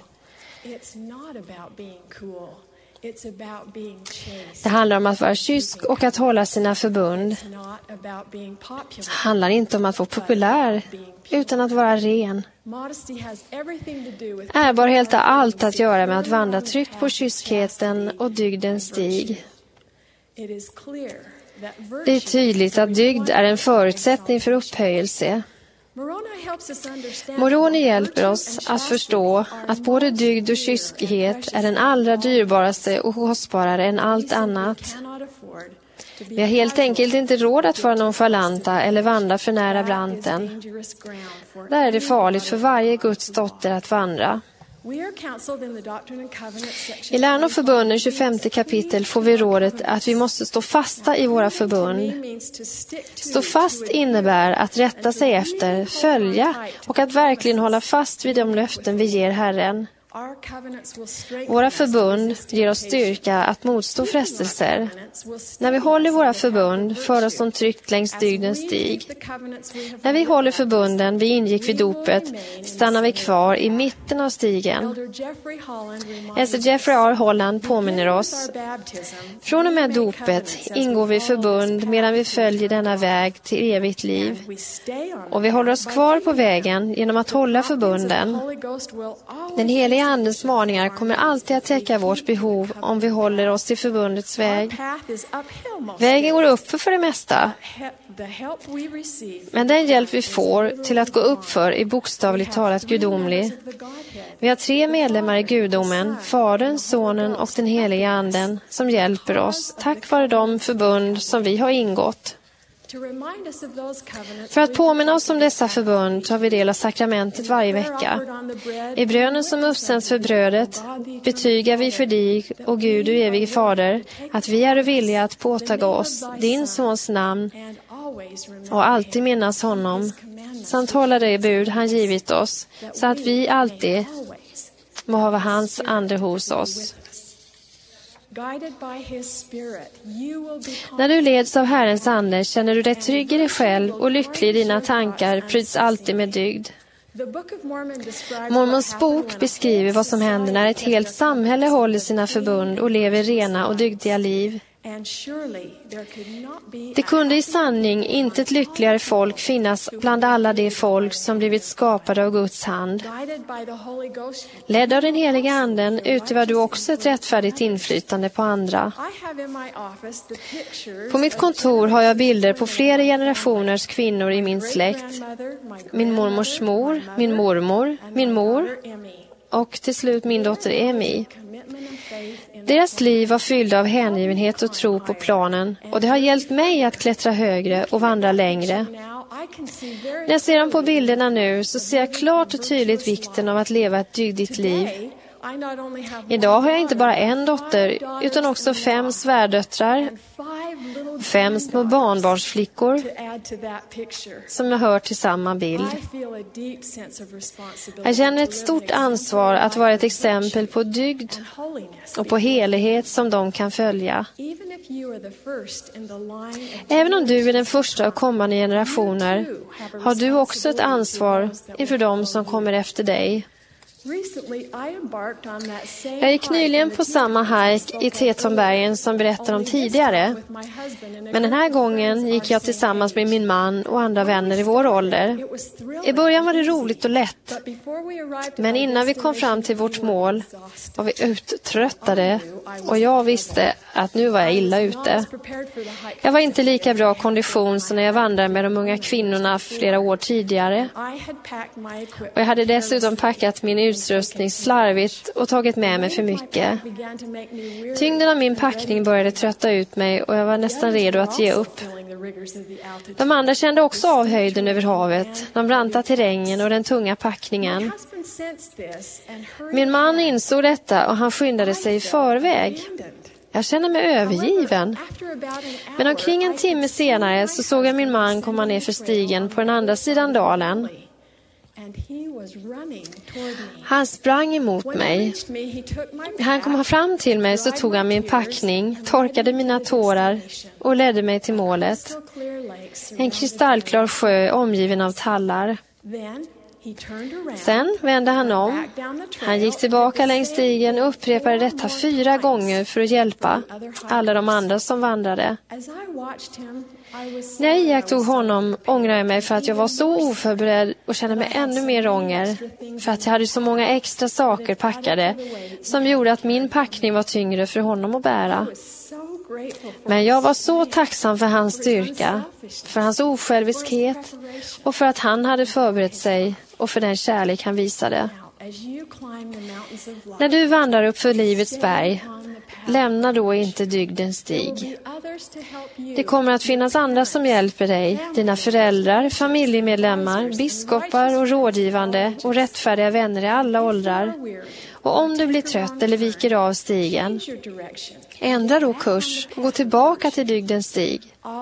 Det handlar om att vara kysk och att hålla sina förbund. Det handlar inte om att vara populär, utan att vara ren. Ärbarhet har allt att göra med att vandra tryggt på kyskheten och dygdens stig. Det är tydligt att dygd är en förutsättning för upphöjelse. Moroni hjälper oss att förstå att både dygd och kyskhet är den allra dyrbaraste och kostbarare än allt annat. Vi har helt enkelt inte råd att vara nonchalanta eller vandra för nära branten. Där är det farligt för varje Guds dotter att vandra. I Läran och förbunden tjugofemte kapitel får vi rådet att vi måste stå fasta i våra förbund. Stå fast innebär att rätta sig efter, följa och att verkligen hålla fast vid de löften vi ger Herren. Våra förbund ger oss styrka att motstå frestelser. När vi håller våra förbund för oss som tryggt längs dygdens stig. När vi håller förbunden vi ingick vid dopet stannar vi kvar i mitten av stigen. Elder Jeffrey R. Holland påminner oss. Från och med dopet ingår vi förbund medan vi följer denna väg till evigt liv. Och vi håller oss kvar på vägen genom att hålla förbunden. Den heliga Andens maningar kommer alltid att täcka vårt behov om vi håller oss till förbundets väg. Vägen går upp för, för det mesta. Men den hjälp vi får till att gå upp för är bokstavligt talat gudomlig. Vi har tre medlemmar i gudomen, Fadern, Sonen och den heliga Anden, som hjälper oss tack vare de förbund som vi har ingått. För att påminna oss om dessa förbund tar vi del av sakramentet varje vecka. I brönen som uppsänds för brödet betygar vi för dig och Gud, du evige Fader, att vi är villiga att påtaga oss din sons namn och alltid minnas honom, samt hålla det bud han givit oss, så att vi alltid må ha hans ande hos oss. När du leds av Herrens ande känner du dig trygg i dig själv och lycklig i dina tankar pryds alltid med dygd. Mormons bok beskriver vad som händer när ett helt samhälle håller sina förbund och lever rena och dygdiga liv. Det kunde i sanning inte ett lyckligare folk finnas bland alla de folk som blivit skapade av Guds hand. Ledd av den heliga anden utövar du också ett rättfärdigt inflytande på andra. På mitt kontor har jag bilder på flera generationers kvinnor i min släkt. Min mormors mor, min mormor, min mor och till slut min dotter Emi. Deras liv var fyllda av hängivenhet och tro på planen, och det har hjälpt mig att klättra högre och vandra längre. När jag ser dem på bilderna nu så ser jag klart och tydligt vikten av att leva ett dygdigt liv Idag har jag inte bara en dotter utan också fem svärdöttrar, fem små barnbarnsflickor som jag hör till samma bild. Jag känner ett stort ansvar att vara ett exempel på dygd och på helighet som de kan följa. Även om du är den första av kommande generationer har du också ett ansvar inför dem som kommer efter dig. Jag gick nyligen på samma hike i Tetonbergen som berättade om tidigare. Men den här gången gick jag tillsammans med min man och andra vänner i vår ålder. I början var det roligt och lätt. Men innan vi kom fram till vårt mål var vi uttröttade och jag visste att nu var jag illa ute. Jag var inte lika bra kondition som när jag vandrade med de unga kvinnorna flera år tidigare. Och jag hade dessutom packat min utrustning slarvigt och tagit med mig för mycket. Tyngden av min packning började trötta ut mig och jag var nästan redo att ge upp. De andra kände också av höjden över havet, de branta terrängen och den tunga packningen. Min man insåg detta och han skyndade sig i förväg. Jag känner mig övergiven. Men omkring en timme senare så såg jag min man komma ner för stigen på den andra sidan dalen. Han sprang emot mig. Han kom fram till mig så tog han min packning, torkade mina tårar och ledde mig till målet. En kristallklar sjö omgiven av tallar. Sen vände han om. Han gick tillbaka längs stigen och upprepade detta fyra gånger för att hjälpa alla de andra som vandrade. När jag iakttog honom ångrade jag mig för att jag var så oförberedd och kände mig ännu mer ånger för att jag hade så många extra saker packade som gjorde att min packning var tyngre för honom att bära. Men jag var så tacksam för hans styrka, för hans osjälviskhet och för att han hade förberett sig och för den kärlek han visade. När du vandrar upp för livets berg, lämna då inte dygdens stig. Det kommer att finnas andra som hjälper dig, dina föräldrar, familjemedlemmar, biskopar och rådgivande och rättfärdiga vänner i alla åldrar. Och om du blir trött eller viker av stigen, ändra då kurs och gå tillbaka till dygdens stig.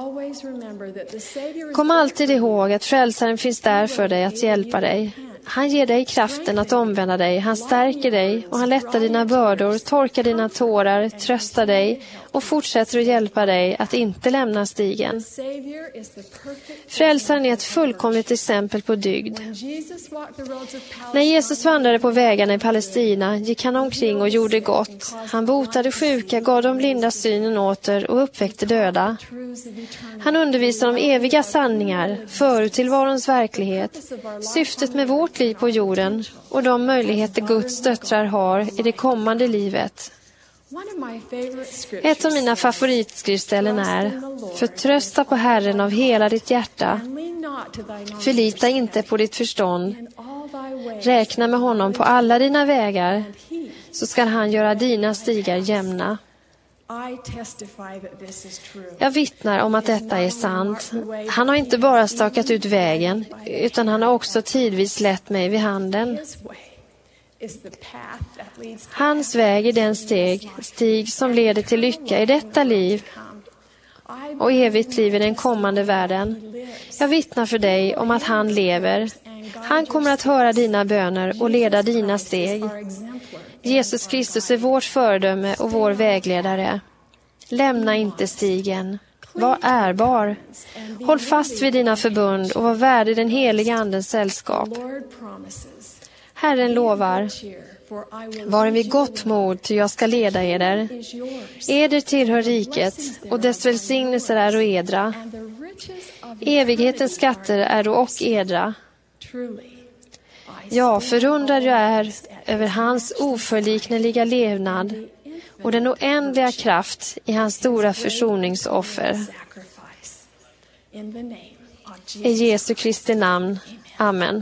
Kom alltid ihåg att frälsaren finns där för dig att hjälpa dig. Han ger dig kraften att omvända dig, han stärker dig och han lättar dina bördor, torkar dina tårar, tröstar dig och fortsätter att hjälpa dig att inte lämna stigen. Frälsaren är ett fullkomligt exempel på dygd. När Jesus vandrade på vägarna i Palestina gick han omkring och gjorde gott. Han botade sjuka, gav de blinda synen åter och uppväckte döda. Han undervisade om eviga sanningar, förutillvarons verklighet, syftet med vårt liv på jorden och de möjligheter Guds döttrar har i det kommande livet. Ett av mina favoritskrivställen är: förtrösta på Herren av hela ditt hjärta. Förlita inte på ditt förstånd. Räkna med honom på alla dina vägar, så ska han göra dina stigar jämna. Jag vittnar om att detta är sant. Han har inte bara stakat ut vägen, utan han har också tidvis lett mig vid handen. Hans väg är den steg, stig som leder till lycka i detta liv och evigt liv i den kommande världen. Jag vittnar för dig om att han lever. Han kommer att höra dina böner och leda dina steg. Jesus Kristus är vårt föredöme och vår vägledare. Lämna inte stigen. Var ärbar. Håll fast vid dina förbund och var värd i den heliga andens sällskap. Herren lovar: var vid gott mod, ty jag ska leda eder. Eder tillhör riket, och dess välsignelser är och edra. Evighetens skatter är och edra. Ja, förundrad jag är över hans oförlikneliga levnad och den oändliga kraft i hans stora försoningsoffer. I Jesu Kristi namn. Amen.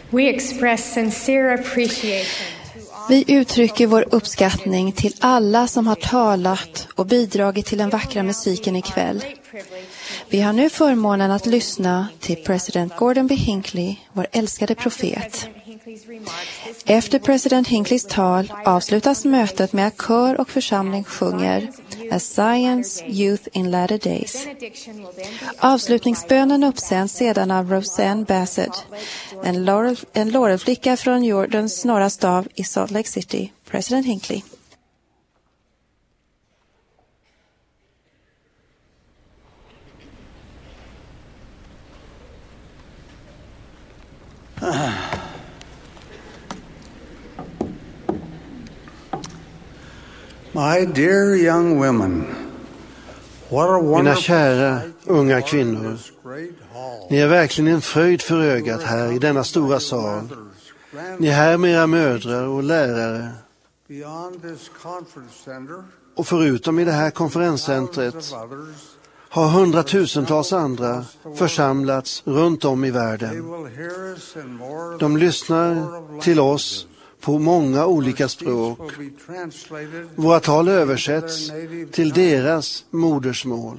We express sincere appreciation. Vi uttrycker vår uppskattning till alla som har talat och bidragit till den vackra musiken ikväll. Vi har nu förmånen att lyssna till president Gordon B. Hinckley, vår älskade profet. Efter president Hinckleys tal avslutas mötet med att kör och församling sjunger A Zion's Youth in Latter Days. Avslutningsbönen uppsänds sedan av Roseanne Bassett, en, laurel, en laurelflicka från Jordans norra stav i Salt Lake City. President Hinckley. My dear young women, what a Mina wonderful kära unga kvinnor, ni är verkligen en fröjd för ögat här i denna stora sal. Ni är här med era mödrar och lärare. Och förutom i det här konferenscentret har hundratusentals andra församlats runt om i världen. De lyssnar till oss på många olika språk. Våra tal översätts till deras modersmål.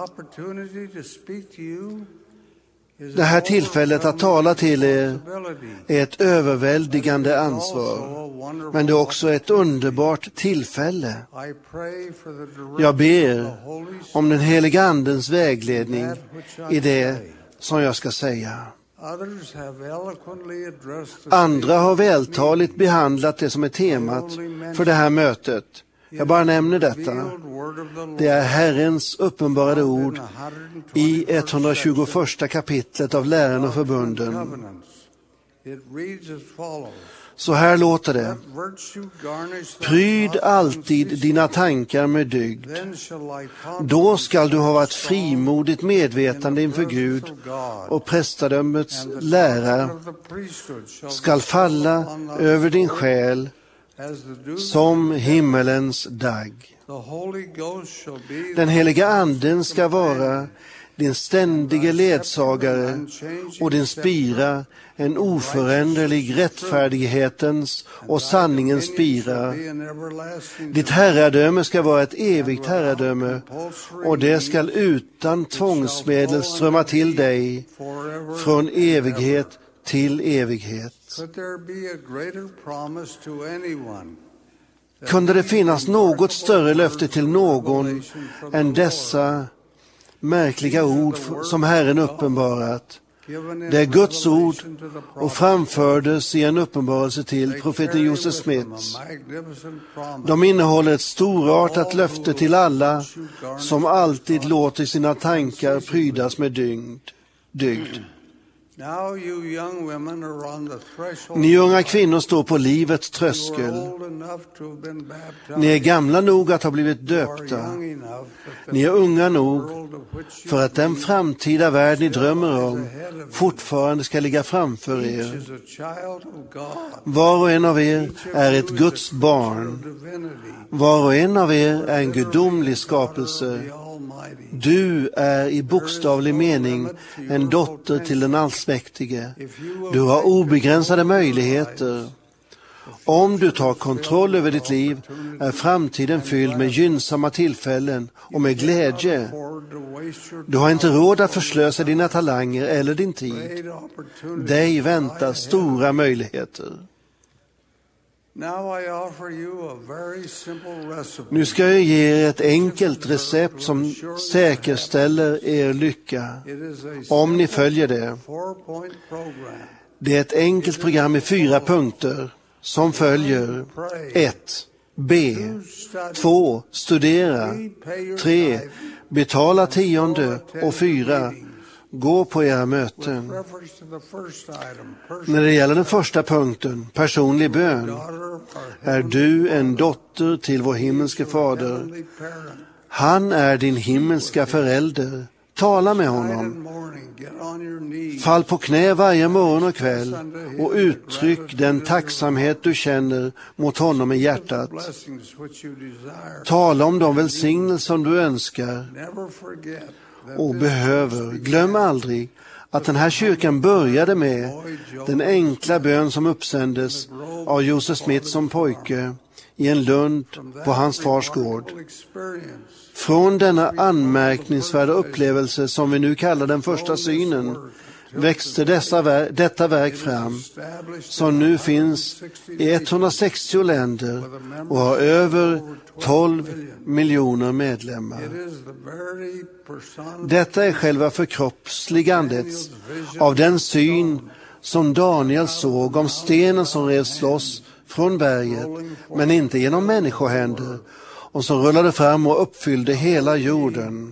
Det här tillfället att tala till er är ett överväldigande ansvar, men det är också ett underbart tillfälle. Jag ber om den heliga andens vägledning i det som jag ska säga. Andra har vältaligt behandlat det som är temat för det här mötet. Jag bara nämner detta. Det är Herrens uppenbarade ord i etthundratjugoförsta kapitlet av Läran och förbunden. Så här låter det. Pryd alltid dina tankar med dygd. Då skall du ha varit frimodigt medvetande inför Gud, och prästadömets lära skall falla över din själ som himmelens dagg. Den heliga anden ska vara din ständige ledsagare och din spira, en oföränderlig rättfärdighetens och sanningens spira. Ditt herradöme ska vara ett evigt herradöme, och det ska utan tvångsmedel strömma till dig från evighet till evighet. Kunde det finnas något större löfte till någon än dessa märkliga ord som Herren uppenbarat? Det är Guds ord och framfördes i en uppenbarelse till profeten Joseph Smith. De innehåller ett storartat löfte till alla som alltid låter sina tankar prydas med dygd. dygd. Ni unga kvinnor står på livets tröskel. Ni är gamla nog att ha blivit döpta. Ni är unga nog för att den framtida värld ni drömmer om fortfarande ska ligga framför er. Var och en av er är ett Guds barn. Var och en av er är en gudomlig skapelse. Du är i bokstavlig mening en dotter till den allsmäktige. Du har obegränsade möjligheter. Om du tar kontroll över ditt liv är framtiden fylld med gynnsamma tillfällen och med glädje. Du har inte råd att förslösa dina talanger eller din tid. Dig väntar stora möjligheter. Nu ska jag ge er ett enkelt recept som säkerställer er lycka, om ni följer det. Det är ett enkelt program i fyra punkter som följer. ett. Be. två. Studera. tre. Betala tionde. Och fyra. Gå på era möten. När det gäller den första punkten, personlig bön, är du en dotter till vår himmelske fader. Han är din himmelska förälder. Tala med honom. Fall på knä varje morgon och kväll och uttryck den tacksamhet du känner mot honom i hjärtat. Tala om de välsignelser som du önskar och behöver. Glöm aldrig att den här kyrkan började med den enkla bön som uppsändes av Joseph Smith som pojke i en lund på hans fars gård. Från denna anmärkningsvärda upplevelse som vi nu kallar den första synen växte dessa ver- detta verk fram, som nu finns i etthundrasextio länder och har över tolv miljoner medlemmar. Detta är själva förkroppsligandet av den syn som Daniel såg om stenen som revs loss från berget, men inte genom människohänder, och som rullade fram och uppfyllde hela jorden.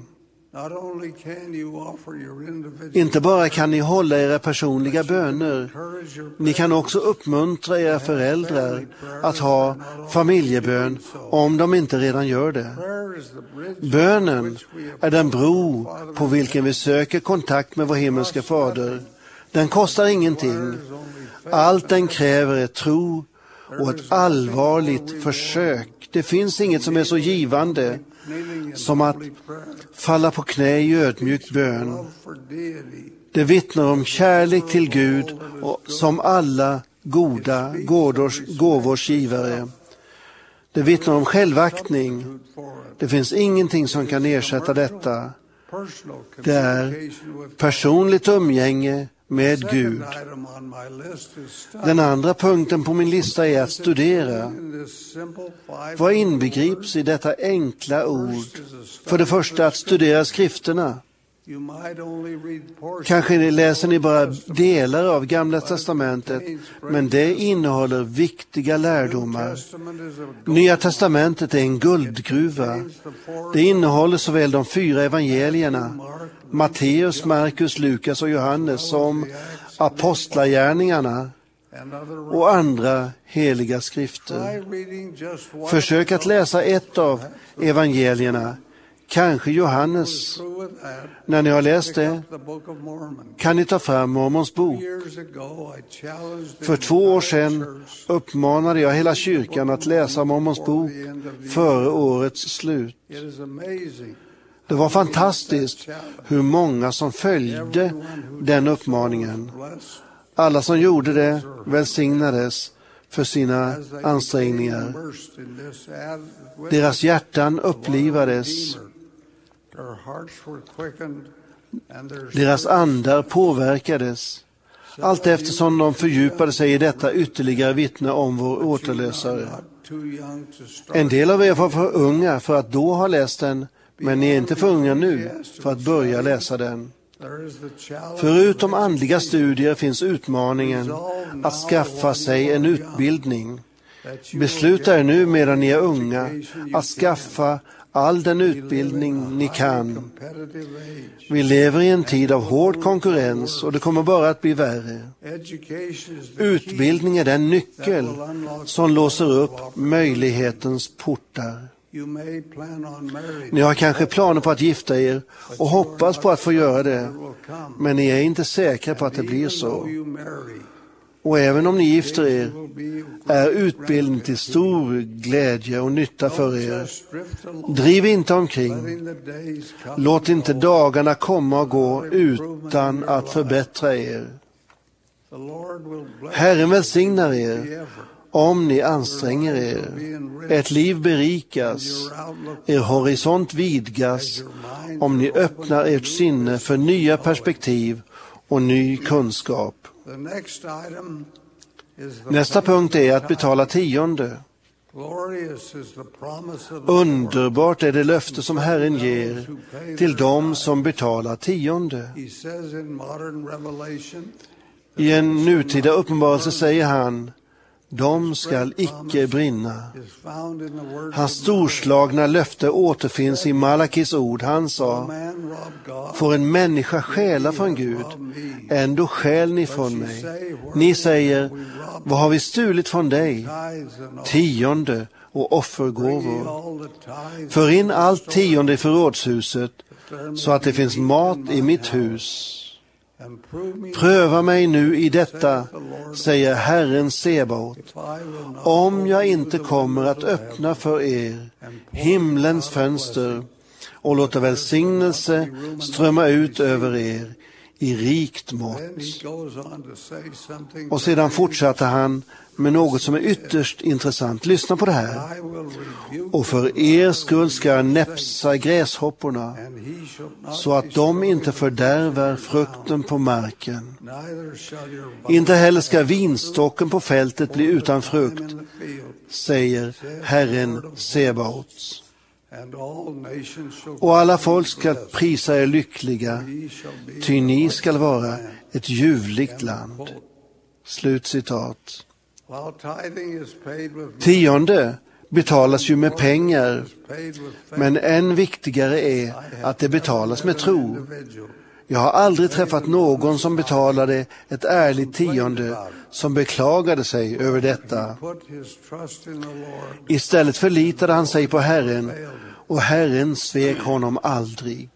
Inte bara kan ni hålla era personliga böner, ni kan också uppmuntra era föräldrar att ha familjebön om de inte redan gör det. Bönen är den bro på vilken vi söker kontakt med vår himmelske fader. Den kostar ingenting. Allt den kräver är tro och ett allvarligt försök. Det finns inget som är så givande som att falla på knä i ödmjuk bön. Det vittnar om kärlek till Gud och som alla goda gåvors, gåvors givare. Det vittnar om självaktning. Det finns ingenting som kan ersätta detta. Det är personligt umgänge med Gud. Den andra punkten på min lista är att studera. Vad inbegrips i detta enkla ord? För det första att studera skrifterna. Kanske läser ni bara delar av Gamla testamentet, men det innehåller viktiga lärdomar. Nya testamentet är en guldgruva. Det innehåller såväl de fyra evangelierna, Matteus, Markus, Lukas och Johannes, som apostlagärningarna och andra heliga skrifter. Försök att läsa ett av evangelierna, kanske Johannes. När ni har läst det kan ni ta fram Mormons bok. För två år sedan uppmanade jag hela kyrkan att läsa Mormons bok före årets slut. Det var fantastiskt hur många som följde den uppmaningen. Alla som gjorde det välsignades för sina ansträngningar. Deras hjärtan upplivades. Deras andar påverkades. Allt eftersom de fördjupade sig i detta ytterligare vittne om vår återlösare. En del av er var för unga för att då ha läst den, men ni är inte för unga nu för att börja läsa den. Förutom andliga studier finns utmaningen att skaffa sig en utbildning. Besluta er nu medan ni är unga att skaffa all den utbildning ni kan. Vi lever i en tid av hård konkurrens och det kommer bara att bli värre. Utbildning är den nyckel som låser upp möjlighetens portar. Ni har kanske planer på att gifta er och hoppas på att få göra det, men ni är inte säkra på att det blir så. Och även om ni gifter er är utbildning till stor glädje och nytta för er. Driv inte omkring. Låt inte dagarna komma och gå utan att förbättra er. Herren välsignar er om ni anstränger er. Ett liv berikas, er horisont vidgas om ni öppnar ert sinne för nya perspektiv och ny kunskap. Nästa punkt är att betala tionde. Underbart är det löfte som Herren ger till dem som betalar tionde. I en nutida uppenbarelse säger han: de skall icke brinna. Hans storslagna löfte återfinns i Malakis ord. Han sa: får en människa stjäla från Gud, ändå stjäl ni från mig. Ni säger: vad har vi stulit från dig? Tionde och offergåvor. För in allt tionde i förrådshuset, så att det finns mat i mitt hus. Pröva mig nu i detta, säger Herren Sebaot, om jag inte kommer att öppna för er himlens fönster och låta välsignelse strömma ut över er i rikt mått. Och sedan fortsatte han med något som är ytterst intressant. Lyssna på det här. Och för er skull ska jag näpsa gräshopporna så att de inte fördärvar frukten på marken. Inte heller ska vinstocken på fältet bli utan frukt, säger Herren Sebaots. Och alla folk ska prisa er lyckliga, ty ni ska vara ett ljuvligt land. Slutcitat. Tionde betalas ju med pengar, men än viktigare är att det betalas med tro. Jag har aldrig träffat någon som betalade ett ärligt tionde som beklagade sig över detta. Istället förlitade han sig på Herren, och Herren svek honom aldrig.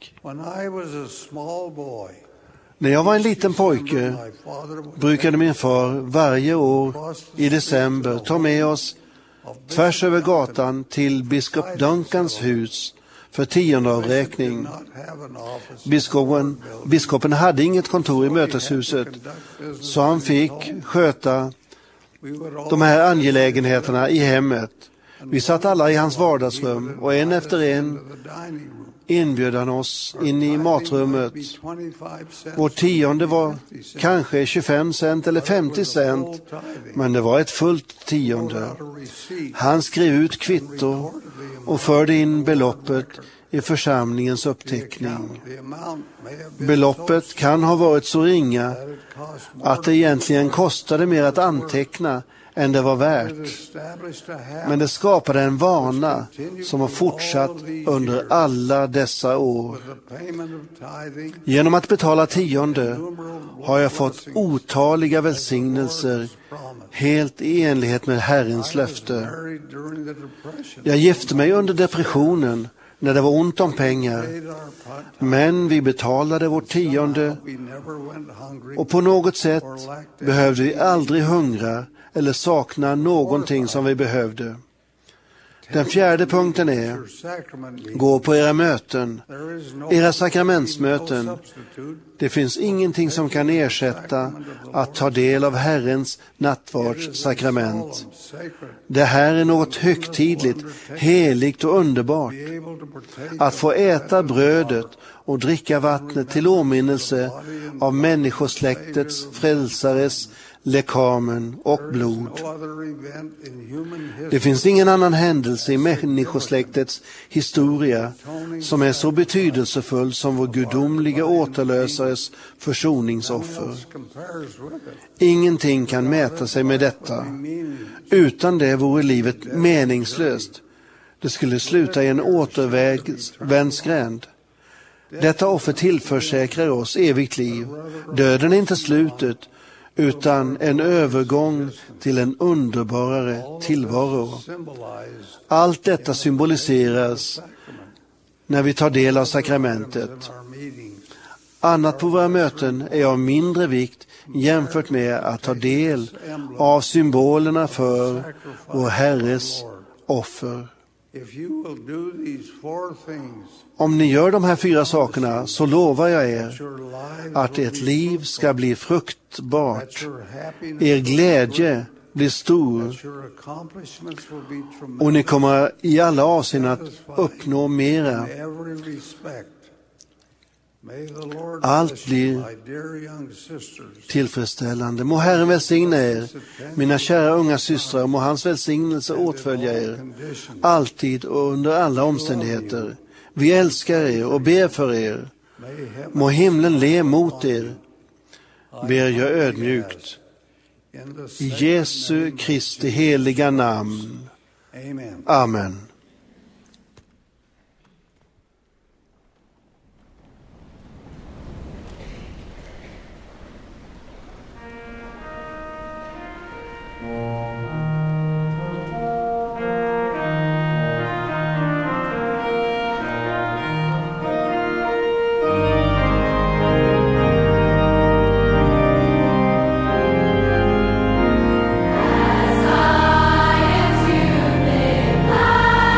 När jag var en liten pojke brukade min far varje år i december ta med oss tvärs över gatan till biskop Duncans hus för tiondeavräkning. Biskopen, biskopen hade inget kontor i möteshuset, så han fick sköta de här angelägenheterna i hemmet. Vi satt alla i hans vardagsrum och en efter en inbjöd han oss in i matrummet. Vår tionde var kanske tjugofem cent eller femtio cent, men det var ett fullt tionde. Han skrev ut kvitto och förde in beloppet i församlingens uppteckning. Beloppet kan ha varit så ringa att det egentligen kostade mer att anteckna än det var värt. Men det skapade en vana som har fortsatt under alla dessa år. Genom att betala tionde har jag fått otaliga välsignelser helt i enlighet med Herrens löfte. Jag gifte mig under depressionen när det var ont om pengar, men vi betalade vårt tionde och på något sätt behövde vi aldrig hungra eller sakna någonting som vi behövde. Den fjärde punkten är: gå på era möten, era sakramentsmöten. Det finns ingenting som kan ersätta att ta del av Herrens nattvardssakrament. Det här är något högtidligt, heligt och underbart. Att få äta brödet och dricka vattnet till åminnelse av människosläktets frälsares lekamen och blod. Det finns ingen annan händelse i människosläktets historia som är så betydelsefull som vår gudomliga återlösares försoningsoffer. Ingenting kan mäta sig med detta. Utan det vore livet meningslöst. Det skulle sluta i en återvändsgränd. Detta offer tillförsäkrar oss evigt liv. Döden är inte slutet, utan en övergång till en underbarare tillvaro. Allt detta symboliseras när vi tar del av sakramentet. Annat på våra möten är av mindre vikt jämfört med att ta del av symbolerna för vår Herres offer. Om ni gör de här fyra sakerna så lovar jag er att ert liv ska bli fruktbart, er glädje blir stor och ni kommer i alla avseenden att uppnå mera. Allt blir tillfredsställande. Må Herren välsigna er, mina kära unga systrar, må hans välsignelse åtfölja er, alltid och under alla omständigheter. Vi älskar er och ber för er. Må himlen le mot er, ber jag ödmjukt. I Jesu Kristi heliga namn. Amen. As I and you live.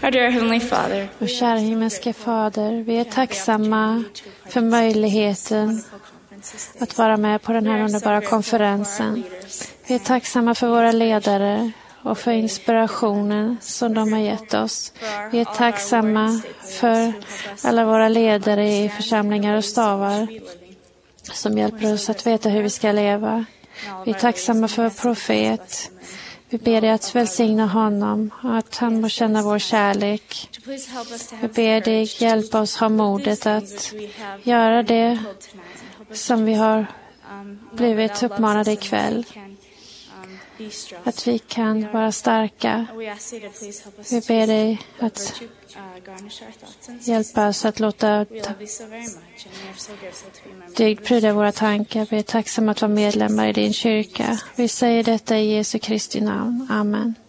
Our dear Heavenly Father, Och kära himmelske Fader, vi är tacksamma för möjligheten att vara med på den här underbara konferensen. Vi är tacksamma för våra ledare och för inspirationen som de har gett oss. Vi är tacksamma för alla våra ledare i församlingar och stavar som hjälper oss att veta hur vi ska leva. Vi är tacksamma för profet. Vi ber dig att välsigna honom och att han må känna vår kärlek. Vi ber dig hjälpa oss ha modet att göra det som vi har blivit uppmanade ikväll. Att vi kan vara starka. Vi ber dig att hjälpa oss att låta dig pryda våra tankar. Vi är tacksamma att vara medlemmar i din kyrka. Vi säger detta i Jesu Kristi namn. Amen.